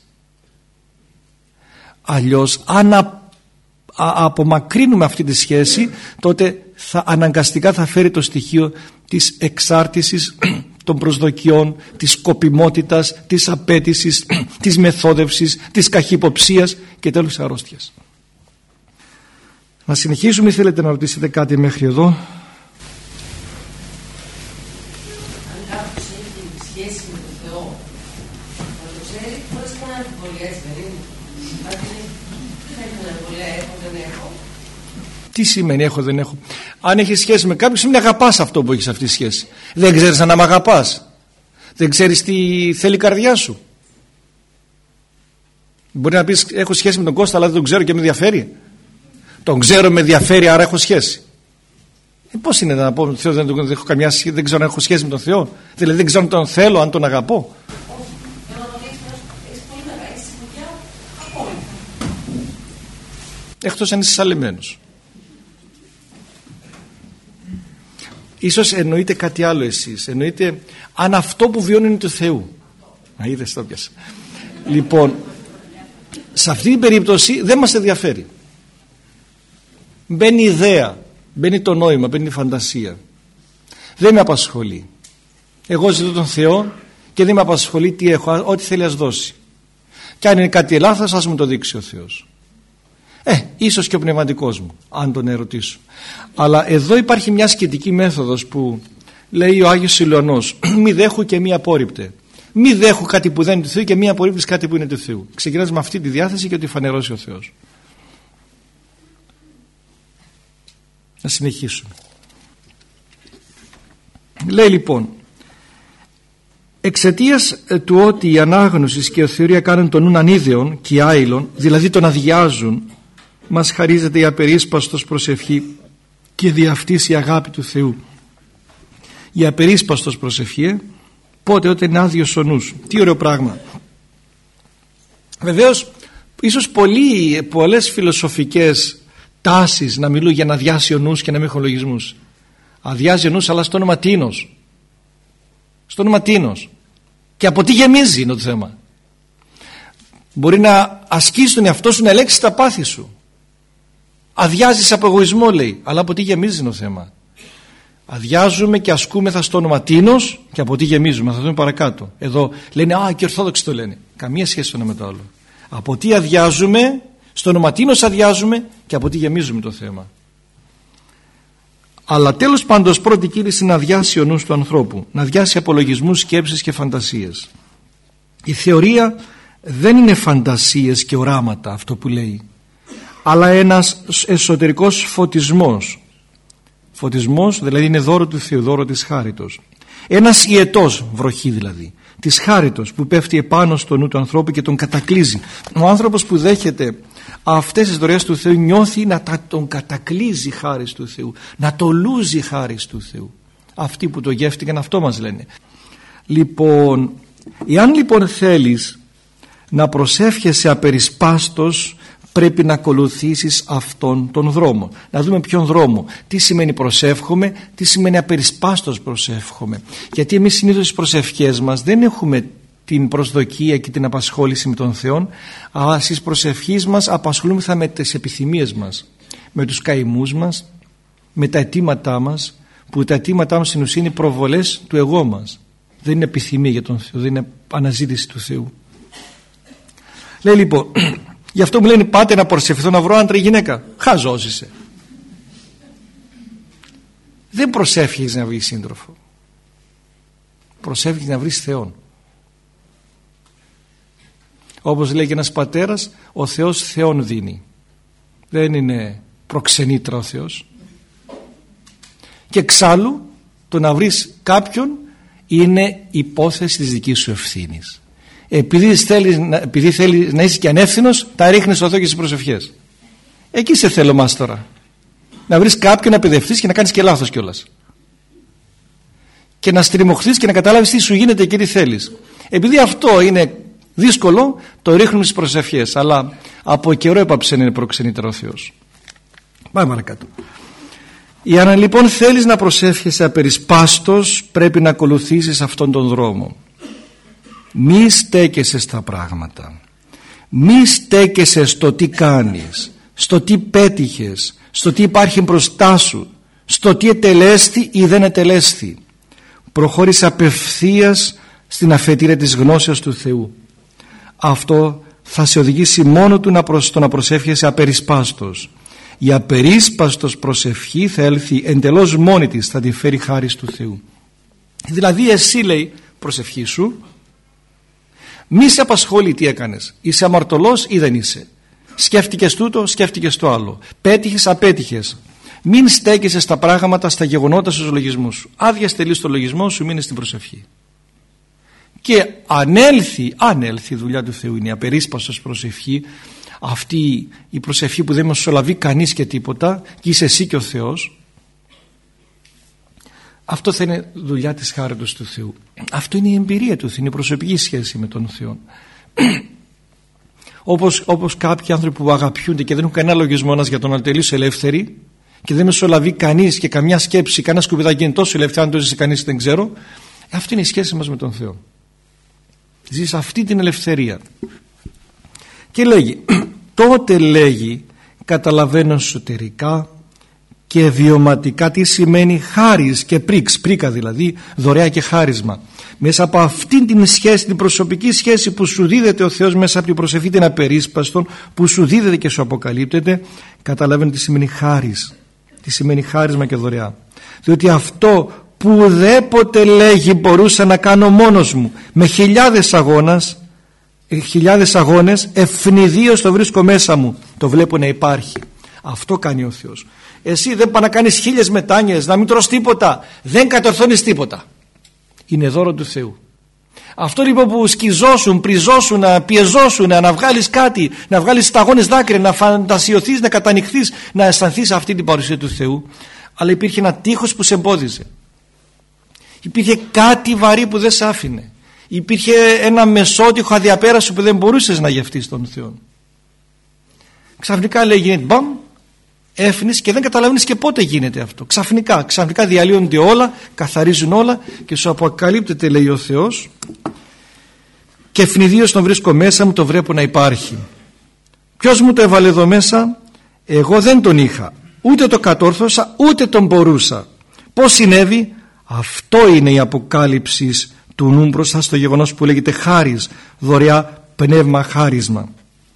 Αλλιώς αν α, α, απομακρύνουμε αυτή τη σχέση, τότε θα, αναγκαστικά θα φέρει το στοιχείο της εξάρτησης, των προσδοκιών, της σκοπιμότητας, της απέτησης, της μεθόδευσης, της καχυποψίας και τέλος της αρρώστιας. Να συνεχίσουμε ή θέλετε να ρωτήσετε κάτι μέχρι εδώ? Αν κάποιος έχει σχέση με τον Θεό, θα το ξέρει χωρίς κανένα αμφιβολία, έτσι δεν είναι? Δεν έχει αμφιβολία, έχω, δεν έχω. Τι σημαίνει έχω, δεν έχω? Αν έχει σχέση με κάποιον, σημαίνει αγαπάς αυτό που έχεις αυτή τη σχέση. Δεν ξέρεις αν μ' αγαπάς. Δεν ξέρεις τι θέλει η καρδιά σου. Μπορεί να πεις έχω σχέση με τον Κώστα, αλλά δεν τον ξέρω και με ενδιαφέρει. Τον ξέρω, με ενδιαφέρει, άρα έχω σχέση. Ε, πώς είναι να πω Θεό, δεν, δεν, έχω καμιά σχέση, δεν ξέρω αν έχω σχέση με τον Θεό? Δηλαδή δεν ξέρω αν τον θέλω, αν τον αγαπώ. Εκτός αν είσαι σαλεμένος. Ίσως εννοείται κάτι άλλο εσείς. Εννοείται αν αυτό που βιώνει είναι του Θεού. Να είδες, το πιάσα. Λοιπόν, σε αυτή την περίπτωση δεν μας ενδιαφέρει. Μπαίνει η ιδέα, μπαίνει το νόημα, μπαίνει η φαντασία. Δεν με απασχολεί. Εγώ ζητώ τον Θεό και δεν με απασχολεί τι έχω, ό,τι θέλει ας δώσει. Και αν είναι κάτι λάθος, ας μου το δείξει ο Θεός. Ε, ίσως και ο πνευματικός μου, αν τον ερωτήσω. Αλλά εδώ υπάρχει μια ασκητική μέθοδος που λέει ο Άγιος Σιλουανός: μη δέχου και μη απόρριπτε. Μη δέχου κάτι που δεν είναι του Θεού και μη απορρίπτεις κάτι που είναι του Θεού. Ξεκινάς με αυτή τη διάθεση και ότι φανερώσει ο Θεός. Να συνεχίσουμε. Λέει λοιπόν: εξαιτίας του ότι η ανάγνωση και η θεωρία κάνουν τον νουν ανίδεον και άειλον, δηλαδή τον αδειάζουν, μας χαρίζεται η απερίσπαστος προσευχή και δι' αυτής η αγάπη του Θεού. Η απερίσπαστος προσευχή, πότε? Όταν είναι άδειος ο νους. Τι ωραίο πράγμα. Βεβαίως ίσως πολλοί, πολλές φιλοσοφικές τάσεις να μιλούν για να αδειάσει ο νους και να μην έχουν λογισμούς. Αδειάζει ο νους, αλλά στο όνομα τίνος. Στο όνομα τίνος. Και από τι γεμίζει είναι το θέμα. Μπορεί να ασκήσεις τον εαυτό σου, να ελέγξεις τα πάθη σου. Αδειάζεις από εγωισμό, λέει, αλλά από τι γεμίζει είναι το θέμα. Αδειάζουμε και ασκούμεθα στο όνομα τίνος και από τι γεμίζουμε. Θα δούμε παρακάτω. Εδώ λένε, α, και οι Ορθόδοξοι το λένε. Καμία σχέση το ένα με το άλλο. Από τι αδειάζουμε, στο όνομα τίνος αδειάζουμε και από τι γεμίζουμε το θέμα. Αλλά τέλος πάντως πρώτη κίνηση είναι να αδειάσει ο νους του ανθρώπου, να αδειάσει απολογισμούς, σκέψεις και φαντασίες. Η θεωρία δεν είναι φαντασίες και οράματα, αυτό που λέει, αλλά ένας εσωτερικός φωτισμός. Φωτισμός δηλαδή είναι δώρο του Θεού, δώρο της χάριτος. Ένας ιετός, βροχή δηλαδή, της χάριτος που πέφτει επάνω στο νου του ανθρώπου και τον κατακλείζει. Ο άνθρωπος που δέχεται αυτές τις δωρεές του Θεού νιώθει να τον κατακλείζει χάρις του Θεού, να το λούζει χάρις του Θεού. Αυτοί που το γεύτηκαν αυτό μας λένε. Λοιπόν, εάν λοιπόν θέλεις να προσεύχεσαι απερισπάστος, πρέπει να ακολουθήσεις αυτόν τον δρόμο. Να δούμε ποιον δρόμο. Τι σημαίνει προσεύχομαι, τι σημαίνει απερισπάστος προσεύχομαι. Γιατί εμείς συνήθως στις προσευχές μας δεν έχουμε την προσδοκία και την απασχόληση με τον Θεό, αλλά στις προσευχές μας απασχολούμεθα με τις επιθυμίες μας, με τους καημούς μας, με τα αιτήματά μας, που τα αιτήματά μας στην ουσία είναι προβολές του εγώ μας Δεν είναι επιθυμία για τον Θεό, δεν είναι αναζήτηση του Θεού. Λέει λοιπόν, γι' αυτό μου λένε πάτε να προσευχηθώ να βρω άντρα ή γυναίκα. Χαζός είσαι. Δεν προσεύχεις να βρεις σύντροφο. Προσεύχεις να βρεις Θεόν. Όπως λέει και ένας πατέρας, ο Θεός Θεόν δίνει. Δεν είναι προξενήτρα ο Θεός. Και εξάλλου το να βρεις κάποιον είναι υπόθεση της δικής σου ευθύνης. Επειδή θέλεις, επειδή θέλεις να είσαι και ανεύθυνος, τα ρίχνεις στο Θεό και στις προσευχές. Εκεί σε θέλω μας τώρα. Να βρεις κάποιον να παιδευτείς και να κάνεις και λάθος κιόλας. Και να στριμωχθείς και να καταλάβεις τι σου γίνεται και τι θέλεις. Επειδή αυτό είναι δύσκολο, το ρίχνουμε στις προσευχές. Αλλά από καιρό έπαψε να είναι προξενήτερα ο Θεός. Πάμε παρακάτω. Για να λοιπόν θέλεις να προσεύχεσαι απερισπάστος, πρέπει να ακολουθήσεις αυτόν τον δρόμο. Μη στέκεσαι στα πράγματα. Μη στέκεσαι στο τι κάνεις, στο τι πέτυχες, στο τι υπάρχει μπροστά σου, στο τι ετελέστη ή δεν ετελέστη. Προχώρησε απευθείας στην αφετηρία της γνώσεως του Θεού. Αυτό θα σε οδηγήσει μόνο του να προσ... το να προσεύχεσαι απερισπάστος. Η απερίσπαστος προσευχή θα έλθει εντελώς μόνη της, θα τη φέρει χάρις του Θεού. Δηλαδή εσύ, λέει, προσευχή σου, μη σε απασχολεί τι έκανες, είσαι αμαρτωλός ή δεν είσαι, σκέφτηκες τούτο, σκέφτηκες το άλλο, πέτυχες, απέτυχες. Μην στέκεσαι στα πράγματα, στα γεγονότα, στους λογισμούς σου. Άδεια τελείως το λογισμό σου, μείνε στην προσευχή. Και αν έλθει, αν έλθει η δουλειά του Θεού, είναι η απερίσπαστος προσευχή, αυτή η προσευχή που δεν μεσολαβεί κανείς και τίποτα και είσαι εσύ και ο Θεός, αυτό θα είναι δουλειά της χάριτος του Θεού. Αυτό είναι η εμπειρία του, είναι η προσωπική σχέση με τον Θεό. όπως, όπως κάποιοι άνθρωποι που αγαπιούνται και δεν έχουν κανένα λογισμό ένας για τον άλλο, τελείως ελεύθεροι, και δεν μεσολαβεί κανείς και καμιά σκέψη, κανένα σκουπιδάκι είναι τόσο ελεύθερο, αν το ζήσει κανείς δεν ξέρω. Αυτή είναι η σχέση μας με τον Θεό. Ζεις αυτή την ελευθερία. Και λέγει, τότε λέγει, καταλαβαίνω εσωτερικά και βιωματικά τι σημαίνει χάρις και πρίξ, πρίκα δηλαδή, δωρεά και χάρισμα. Μέσα από αυτήν την σχέση, την προσωπική σχέση που σου δίδεται ο Θεός μέσα από την προσευχή την απερίσπαστον, που σου δίδεται και σου αποκαλύπτεται, καταλαβαίνω τι σημαίνει χάρις, τι σημαίνει χάρισμα και δωρεά. Διότι αυτό που ουδέποτε λέγει μπορούσα να κάνω μόνος μου, με χιλιάδες αγώνας, χιλιάδες αγώνες, ευνηδίως το βρίσκω μέσα μου, το βλέπω να υπάρχει. Αυτό κάνει ο Θεός. Εσύ δεν πάει να κάνεις χίλιες μετάνοιες, να μην τρως τίποτα, δεν κατορθώνεις τίποτα. Είναι δώρο του Θεού. Αυτό λοιπόν που σκιζώσουν, πριζώσουν, να πιεζώσουν, να βγάλεις κάτι, να βγάλεις σταγόνες δάκρυα, να φαντασιωθείς, να κατανοιχθείς, να αισθανθείς αυτή την παρουσία του Θεού, αλλά υπήρχε ένα τείχος που σε εμπόδιζε. Υπήρχε κάτι βαρύ που δεν σ' άφηνε. Υπήρχε ένα μεσότυχο αδιαπέραστο που δεν μπορούσες να γευτείς τον Θεό. Ξαφνικά λέει γίνεται μπαμ, έφνεις και δεν καταλαβαίνεις και πότε γίνεται αυτό. Ξαφνικά, ξαφνικά διαλύονται όλα, καθαρίζουν όλα και σου αποκαλύπτεται, λέει ο Θεός, και ευνηδίως τον βρίσκω μέσα μου, το βλέπω να υπάρχει. Ποιος μου το έβαλε εδώ μέσα? Εγώ δεν τον είχα, ούτε το κατόρθωσα, ούτε τον μπορούσα. Πώς συνέβη? Αυτό είναι η αποκάλυψη του νου μπροστά στο γεγονός που λέγεται χάρις, δωρεά πνεύμα, χάρισμα.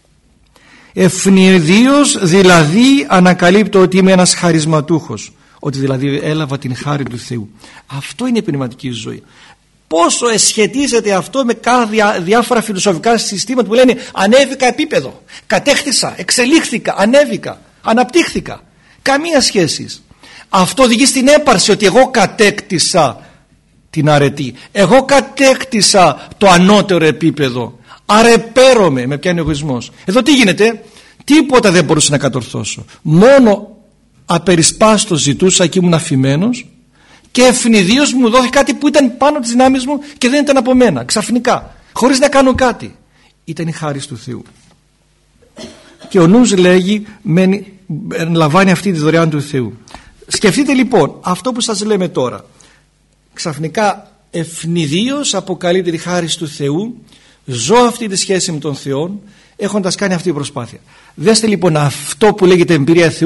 Ευνηδίως δηλαδή ανακαλύπτω ότι είμαι ένας χαρισματούχος, ότι δηλαδή έλαβα την χάρη του Θεού. Αυτό είναι η πνευματική ζωή. Πόσο εσχετίζεται αυτό με κάθε διάφορα φιλοσοφικά συστήματα που λένε ανέβηκα επίπεδο, κατέχτησα, εξελίχθηκα, ανέβηκα, αναπτύχθηκα. Καμία σχέση. Αυτό οδηγεί στην έπαρση ότι εγώ κατέκτησα την αρετή, εγώ κατέκτησα το ανώτερο επίπεδο, άρα επαίρομαι. Με πιάνει ο εγωισμός. Εδώ τι γίνεται? Τίποτα δεν μπορούσα να κατορθώσω, μόνο απερισπάστος ζητούσα και ήμουν αφημένος, και ευνηδίως μου δόθηκε κάτι που ήταν πάνω τις δυνάμεις μου και δεν ήταν από μένα, ξαφνικά, χωρίς να κάνω κάτι. Ήταν η χάρις του Θεού. Και ο νους λέγει, μένει, λαμβάνει αυτή τη δωρεάν του Θεού. Σκεφτείτε λοιπόν αυτό που σας λέμε τώρα. Ξαφνικά ευνηδίως αποκαλύπτει τη χάρις του Θεού, ζω αυτή τη σχέση με τον Θεό έχοντας κάνει αυτή την προσπάθεια. Δέστε λοιπόν αυτό που λέγεται εμπειρία Θεού,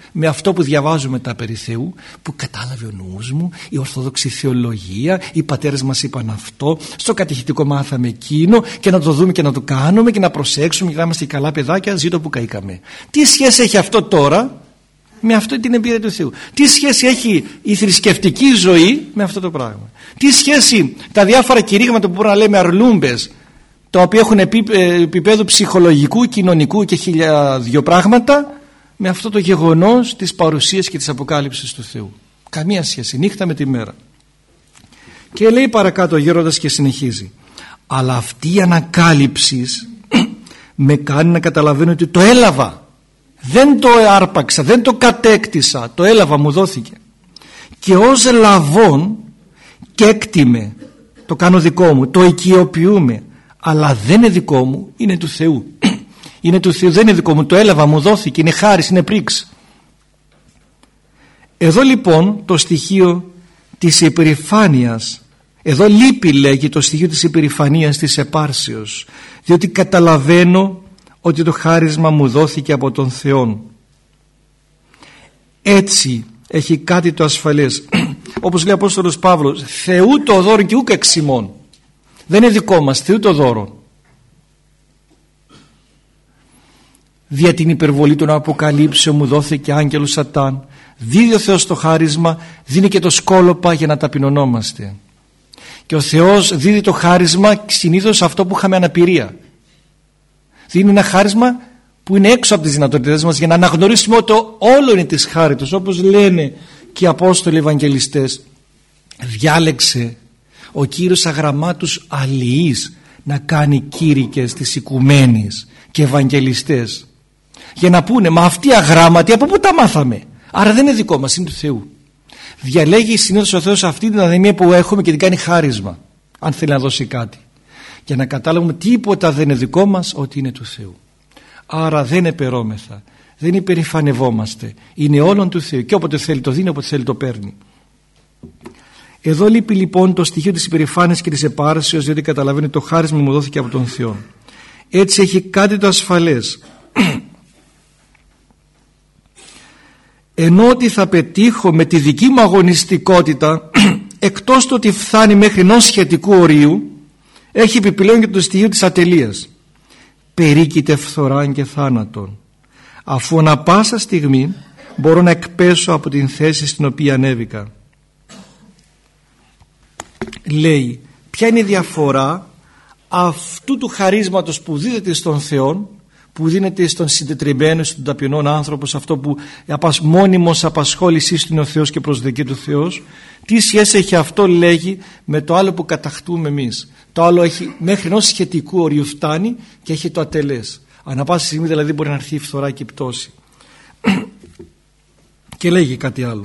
με αυτό που διαβάζουμε τα περί Θεού, που κατάλαβε ο νους μου, η ορθόδοξη θεολογία, οι πατέρες μας είπαν αυτό, στο κατηχητικό μάθαμε εκείνο, και να το δούμε και να το κάνουμε και να προσέξουμε και να είμαστε καλά παιδάκια, ζήτω που καήκαμε. Τι σχέση έχει αυτό τώρα με αυτή την εμπειρία του Θεού? Τι σχέση έχει η θρησκευτική ζωή με αυτό το πράγμα? Τι σχέση τα διάφορα κηρύγματα που μπορούμε να λέμε αρλούμπες, τα οποία έχουν επίπεδο ψυχολογικού, κοινωνικού και χίλια δυο πράγματα, με αυτό το γεγονός της παρουσίας και της αποκάλυψης του Θεού? Καμία σχέση, νύχτα με τη μέρα. Και λέει παρακάτω ο γέροντας και συνεχίζει: αλλά αυτή η ανακάλυψη με κάνει να καταλαβαίνω ότι το έλαβα, δεν το άρπαξα, δεν το κατέκτησα, το έλαβα, μου δόθηκε, και ως λαβών και έκτιμε, το κάνω δικό μου, το οικειοποιούμε, αλλά δεν είναι δικό μου, είναι του Θεού. Είναι του Θεού, δεν είναι δικό μου, το έλαβα, μου δόθηκε, είναι χάρις, είναι πρίξ. Εδώ λοιπόν το στοιχείο της υπερηφάνειας, εδώ λείπει, λέγει, το στοιχείο της υπερηφανίας, της επάρσεως, διότι καταλαβαίνω ότι το χάρισμα μου δόθηκε από τον Θεό. Έτσι έχει κάτι το ασφαλές. Όπως λέει ο Απόστολος Παύλος, Θεού το δώρο και ούκ εξ ημών. Δεν είναι δικό μας, Θεού το δώρο. Δια την υπερβολή των αποκαλύψεων μου δόθηκε άγγελος Σατάν. Δίδει ο Θεός το χάρισμα, δίνει και το σκόλοπα για να ταπεινωνόμαστε. Και ο Θεός δίδει το χάρισμα συνήθως αυτό που είχαμε αναπηρία. Δίνει ένα χάρισμα που είναι έξω από τις δυνατότητες μας, για να αναγνωρίσουμε ότι όλο είναι της χάριτος. Όπως λένε και οι Απόστολοι Ευαγγελιστές, διάλεξε ο Κύριος αγραμμάτους αλληλείς να κάνει κήρυκες της οικουμένης και Ευαγγελιστές, για να πούνε, μα αυτοί οι αγράμματοι από πού τα μάθαμε? Άρα δεν είναι δικό μας, είναι του Θεού. Διαλέγει συνήθως ο Θεός αυτή την αδυναμία που έχουμε και την κάνει χάρισμα, αν θέλει να δώσει κάτι, για να καταλάβουμε τίποτα δεν είναι δικό μας, ότι είναι του Θεού. Άρα δεν επερώμεθα, δεν υπερηφανευόμαστε, είναι όλων του Θεού, και όποτε θέλει το δίνει, όποτε θέλει το παίρνει. Εδώ λείπει λοιπόν το στοιχείο της υπερηφάνειας και της επάρσεως, διότι καταλαβαίνει το χάρισμα μου δόθηκε από τον Θεό. Έτσι έχει κάτι το ασφαλές. Ενώ ότι θα πετύχω με τη δική μου αγωνιστικότητα, εκτός το ότι φτάνει μέχρι ενός σχετικού ορίου, έχει επιπλέον και το στοιχείο της ατελείας. Περίκειται φθοράν και θάνατον, αφού ανα πάσα στιγμή μπορώ να εκπέσω από την θέση στην οποία ανέβηκα. Λέει, ποια είναι η διαφορά αυτού του χαρίσματος που δίδεται στον Θεό, που δίνεται στον συντετριμένο, στον ταπεινόν άνθρωπο, σε αυτό που μόνιμος απασχόλησής του είναι ο Θεός και προσδοκεί του Θεός? Τι σχέση έχει αυτό, λέγει, με το άλλο που κατακτούμε εμείς? Το άλλο έχει μέχρι ενός σχετικού όριου φτάνει και έχει το ατελές. Ανά πάσα στιγμή δηλαδή μπορεί να έρθει η φθορά και η πτώση. Και λέγει κάτι άλλο.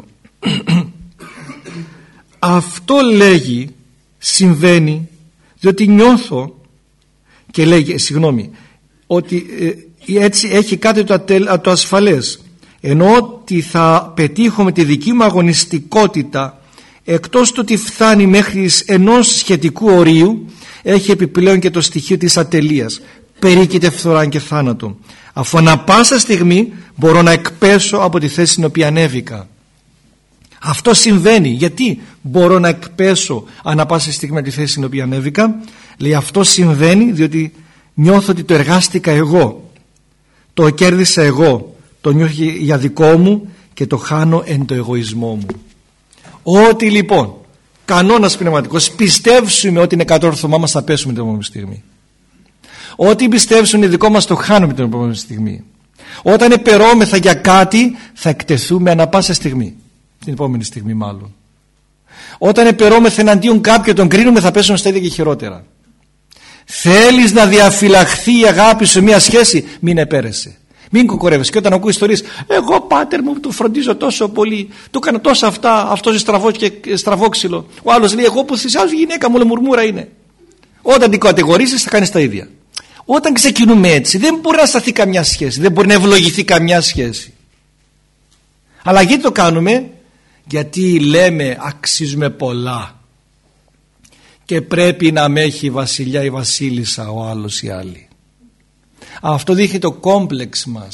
Αυτό, λέγει, συμβαίνει διότι νιώθω, και λέγει, συγγνώμη, ότι ε, έτσι έχει κάτι το, ατελ, το ασφαλές, ενώ ότι θα πετύχω με τη δική μου αγωνιστικότητα, εκτός του ότι φτάνει μέχρι ενός σχετικού ορίου, έχει επιπλέον και το στοιχείο της ατελείας. Περίκειται φθοράν και θάνατο, αφού ανα πάσα στιγμή μπορώ να εκπέσω από τη θέση στην οποία ανέβηκα. Αυτό συμβαίνει. Γιατί μπορώ να εκπέσω ανα πάσα στιγμή από τη θέση στην οποία ανέβηκα? Λέει, αυτό συμβαίνει διότι νιώθω ότι το εργάστηκα εγώ, το κέρδισα εγώ, το νιώθω για δικό μου και το χάνω εν το εγωισμό μου. Ότι λοιπόν κανόνας πνευματικός, πιστέψουμε ότι είναι κατόρθωμά μας, θα πέσουμε την επόμενη στιγμή. Ό,τι πιστέψουμε είναι δικό μας, το χάνουμε την επόμενη στιγμή. Όταν επερώμεθα για κάτι, θα εκτεθούμε ανα πάσα στιγμή, την επόμενη στιγμή μάλλον. Όταν επερώμεθα εναντίον κάποιον, τον κρίνουμε, θα πέσουμε στα ίδια και χειρότερα. Θέλεις να διαφυλαχθεί η αγάπη σε μια σχέση, μην επέρεσαι, μην κοκορεύεσαι. Και όταν ακούει ιστορίες, εγώ πάτερ μου του φροντίζω τόσο πολύ, του έκανα τόσα αυτά, αυτός στραβό και στραβόξυλο. Ο άλλος λέει, εγώ που θυσιάζω γυναίκα μου, όλο μουρμούρα είναι. Όταν την κατηγορήσεις θα κάνεις τα ίδια. Όταν ξεκινούμε έτσι, δεν μπορεί να σταθεί καμιά σχέση, δεν μπορεί να ευλογηθεί καμιά σχέση. Αλλά γιατί το κάνουμε? Γιατί λέμε αξίζουμε πολλά και πρέπει να με έχει η βασιλιά ή η βασίλισσα ο άλλος ή άλλη. Αυτό δείχνει το κόμπλεξ μας,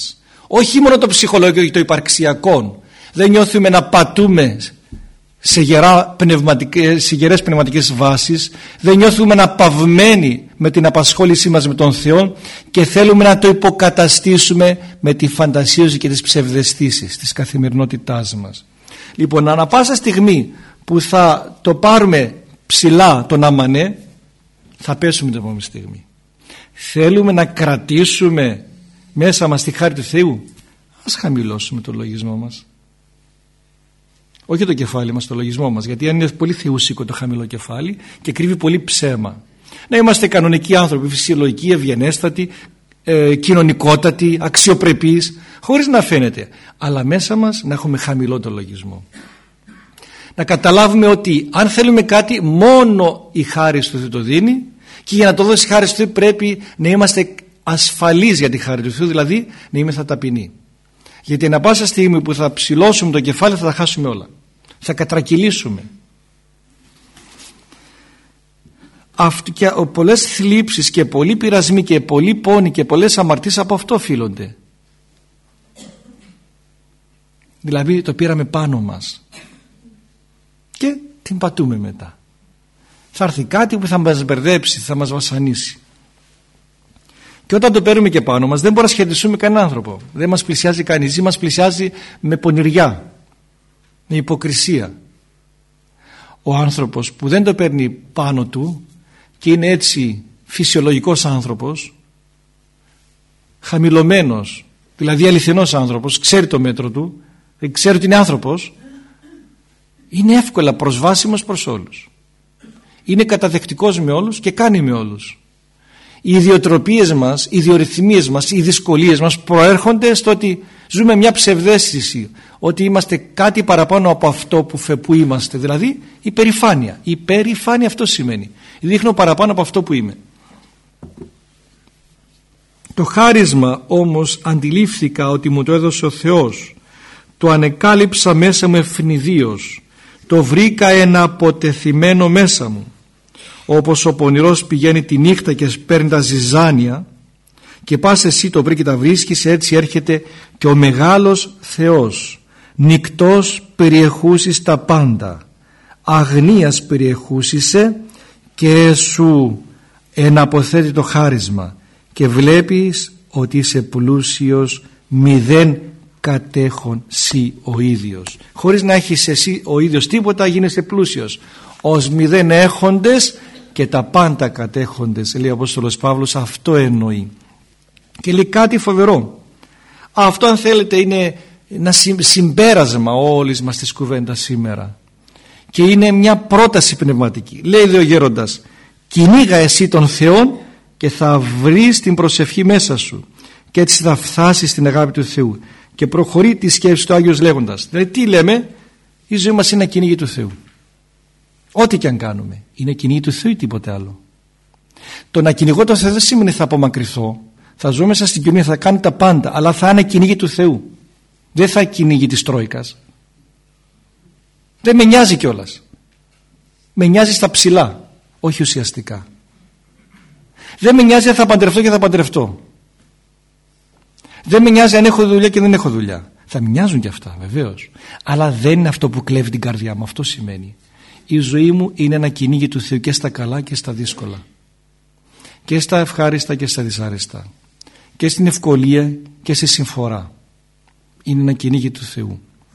Όχι μόνο το ψυχολογικό και το υπαρξιακό. Δεν νιώθουμε να πατούμε σε, γερά πνευματικές, σε γερές πνευματικές βάσεις. Δεν νιώθουμε να παυμένοι με την απασχόλησή μας με τον Θεό και θέλουμε να το υποκαταστήσουμε με τη φαντασίωση και τις ψευδαισθήσεις της καθημερινότητάς μας. Λοιπόν, ανά πάσα στιγμή που θα το πάρουμε ψηλά τον αμανέ, θα πέσουμε την επόμενη στιγμή. Θέλουμε να κρατήσουμε μέσα μας τη χάρη του Θεού, ας χαμηλώσουμε το λογισμό μας. Όχι το κεφάλι μας, το λογισμό μας, γιατί αν είναι πολύ θεούσικο το χαμηλό κεφάλι και κρύβει πολύ ψέμα. Να είμαστε κανονικοί άνθρωποι, φυσιολογικοί, ευγενέστατοι, ε, κοινωνικότατοι, αξιοπρεπείς, χωρίς να φαίνεται, αλλά μέσα μας να έχουμε χαμηλό το λογισμό. Να καταλάβουμε ότι αν θέλουμε κάτι, μόνο η χάρη του Θεού το δίνει, και για να το δώσει η χάρη του Θεού πρέπει να είμαστε ασφαλείς για τη χάρη του Θεού, δηλαδή να είμαστε ταπεινοί. Γιατί ανά πάσα στιγμή που θα ψηλώσουμε το κεφάλι θα τα χάσουμε όλα, θα κατρακυλήσουμε. Αυτό, και πολλές θλίψεις και πολλοί πειρασμοί και πολλοί πόνοι και πολλές αμαρτίες από αυτό οφείλονται. Δηλαδή το πήραμε πάνω μας και την πατούμε μετά. Θα έρθει κάτι που θα μας μπερδέψει, θα μας βασανίσει. Και όταν το παίρνουμε και πάνω μας δεν μπορούμε να σχετιστούμε κανέναν άνθρωπο. Δεν μας πλησιάζει κανείς, ή μας πλησιάζει με πονηριά, με υποκρισία. Ο άνθρωπος που δεν το παίρνει πάνω του και είναι έτσι φυσιολογικός άνθρωπος, χαμηλωμένος, δηλαδή αληθινός άνθρωπος, ξέρει το μέτρο του, ξέρει ότι είναι άνθρωπος, είναι εύκολα προσβάσιμος προς όλους. Είναι καταδεκτικός με όλους και κάνει με όλους. Οι ιδιοτροπίες μας, οι ιδιορυθμίες μας, οι δυσκολίες μας προέρχονται στο ότι ζούμε μια ψευδαίσθηση ότι είμαστε κάτι παραπάνω από αυτό που, φε, που είμαστε, δηλαδή υπερηφάνεια. Υπερηφάνεια αυτό σημαίνει. Δείχνω παραπάνω από αυτό που είμαι. Το χάρισμα όμως αντιλήφθηκα ότι μου το έδωσε ο Θεός. Το ανεκάλυψα μέσα μου ευνηδίως. Το βρήκα ένα αποτεθειμένο μέσα μου. Όπως ο πονηρός πηγαίνει τη νύχτα και παίρνει τα ζυζάνια και πας εσύ το βρει και τα βρίσκεις, έτσι έρχεται και ο μεγάλος Θεός, νυκτός περιεχούσης τα πάντα, αγνίας περιεχούσισε και σου εναποθέτει το χάρισμα και βλέπεις ότι είσαι πλούσιος, μηδέν κατέχον σύ ο ίδιος. Χωρίς να έχεις εσύ ο ίδιος τίποτα γίνεσαι πλούσιος. Ως μηδέν έχοντες και τα πάντα κατέχοντες, λέει ο Απόστολος Παύλος, αυτό εννοεί. Και λέει κάτι φοβερό. Αυτό αν θέλετε είναι ένα συμπέρασμα όλης μας της κουβέντας σήμερα και είναι μια πρόταση πνευματική. Λέει δε ο γέροντας, κυνήγα εσύ τον Θεόν και θα βρεις την προσευχή μέσα σου και έτσι θα φτάσεις στην αγάπη του Θεού. Και προχωρεί τη σκέψη του Άγιος λέγοντας, δηλαδή τι λέμε, η ζωή μας είναι ένα κυνήγι του Θεού. Ό,τι και αν κάνουμε είναι κυνήγι του Θεού ή τίποτε άλλο. Το να κυνηγώ το Θεό δεν σημαίνει θα απομακρυνθώ, θα ζω μέσα στην κοινωνία, θα κάνω τα πάντα, αλλά θα είναι κυνήγι του Θεού. Δεν θα κυνήγι της Τρόικας. Δεν με νοιάζει κιόλας. Με νοιάζει στα ψηλά, όχι ουσιαστικά. Δεν με νοιάζει αν θα παντρευτώ και θα παντρευτώ. Δεν με νοιάζει αν έχω δουλειά και δεν έχω δουλειά. Θα με νοιάζουν και αυτά βεβαίως, αλλά δεν είναι αυτό που κλέβει την καρδιά μου. Αυτό σημαίνει η ζωή μου είναι ένα κυνήγι του Θεού και στα καλά και στα δύσκολα, και στα ευχάριστα και στα δυσάρεστα, και στην ευκολία και στη συμφορά. Είναι ένα κυνήγι του Θεού.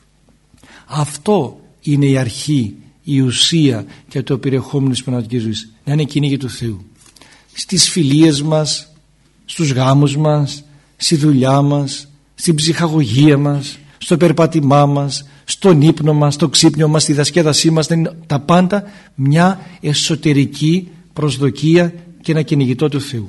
Αυτό είναι η αρχή, η ουσία και το περιεχόμενο της πνευματικής ζωής, να είναι κυνήγι του Θεού στις φιλίες μας, στους γάμους μας, στη δουλειά μας, στην ψυχαγωγία μας, στο περπάτημά μας, στον ύπνο μας, στο ξύπνιο μας, στη δασκέδασή μας. Δεν είναι τα πάντα μια εσωτερική προσδοκία και ένα κυνηγητό του Θεού.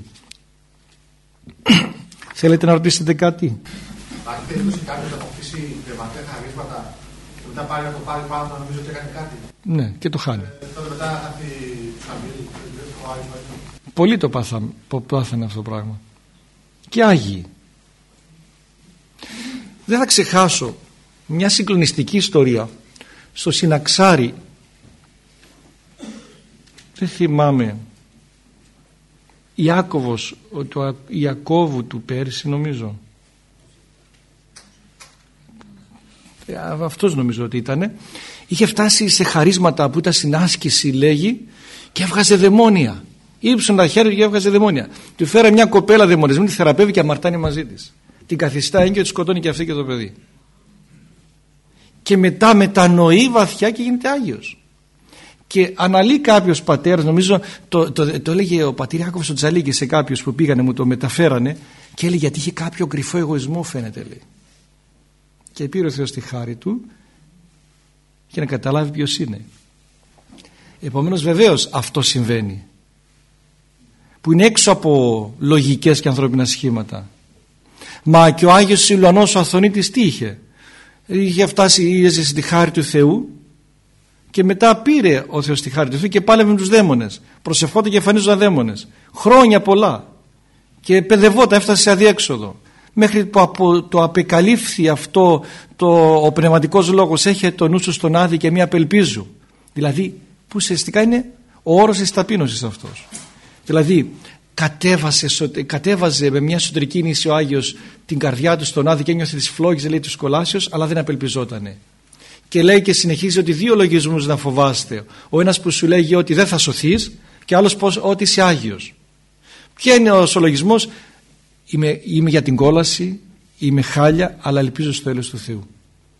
Θέλετε να ρωτήσετε κάτι? Υπάρχει περίπτωση κάποιος να αποκτήσει πνευματικά χαρίσματα και μετά πάρει να το πάρει πάνω να νομίζω ότι έκανε κάτι? Ναι, και το χάνει. Ε, τότε μετά θα έρθει χαμηλή, το άρισμα. Πολλοί το πάθανε, πάθανε αυτό το πράγμα. Και Άγιοι. Δεν θα ξεχάσω μια συγκλονιστική ιστορία στο Συναξάρι. Δεν θυμάμαι, Ιάκωβος, το Ιακώβου του πέρσι νομίζω, αυτός νομίζω ότι ήταν, είχε φτάσει σε χαρίσματα που ήταν στην άσκηση, λέγει, και έβγαζε δαιμόνια. Ήψουν τα χέρια και έβγαζε δαιμόνια. Του φέρα μια κοπέλα δαιμονισμένη, τη θεραπεύει και αμαρτάνει μαζί της. Την καθιστά έγκυο, τη σκοτώνει και αυτή και το παιδί. Και μετά μετανοεί βαθιά και γίνεται Άγιος. Και αναλύει κάποιος πατέρας, νομίζω το, το, το, το έλεγε ο πατήρ Ιάκωβος ο Τζαλίκης σε κάποιους που πήγανε, μου το μεταφέρανε, και έλεγε γιατί είχε κάποιο κρυφό εγωισμό, φαίνεται, λέει. Και πήρε ο Θεός τη χάρη του για να καταλάβει ποιος είναι. Επομένως βεβαίως αυτό συμβαίνει, που είναι έξω από λογικές και ανθρώπινα σχήματα. Μα και ο Άγιος Σιλουανός ο Αθωνίτης τι είχε? Είχε φτάσει, ήζε στη χάρη του Θεού και μετά πήρε ο Θεός τη χάρη του Θεού και πάλευε με τους δαίμονες, προσευχόταν και εμφανίζονταν δαίμονες χρόνια πολλά και παιδευόταν, έφτασε σε αδιέξοδο, μέχρι που από το απεκαλύφθη αυτό το, ο πνευματικός λόγος, έχει το νου σου στον άδει και μία απελπίζου, δηλαδή που ουσιαστικά είναι ο όρος της ταπείνωσης αυτός. Δηλαδή κατέβασε, κατέβαζε με μια εσωτερική κίνηση ο Άγιος την καρδιά του στον άδει και ένιωθε τις φλόγες, λέει, του σκολάσιος, αλλά δεν απελπιζότανε. Και λέει και συνεχίζει ότι δύο λογισμούς να φοβάστε. Ο ένας που σου λέγει ότι δεν θα σωθείς και άλλος πως, ότι είσαι Άγιος. Ποιο είναι ο λογισμός? Είμαι, είμαι για την κόλαση, είμαι χάλια, αλλά ελπίζω στο έλεος του Θεού.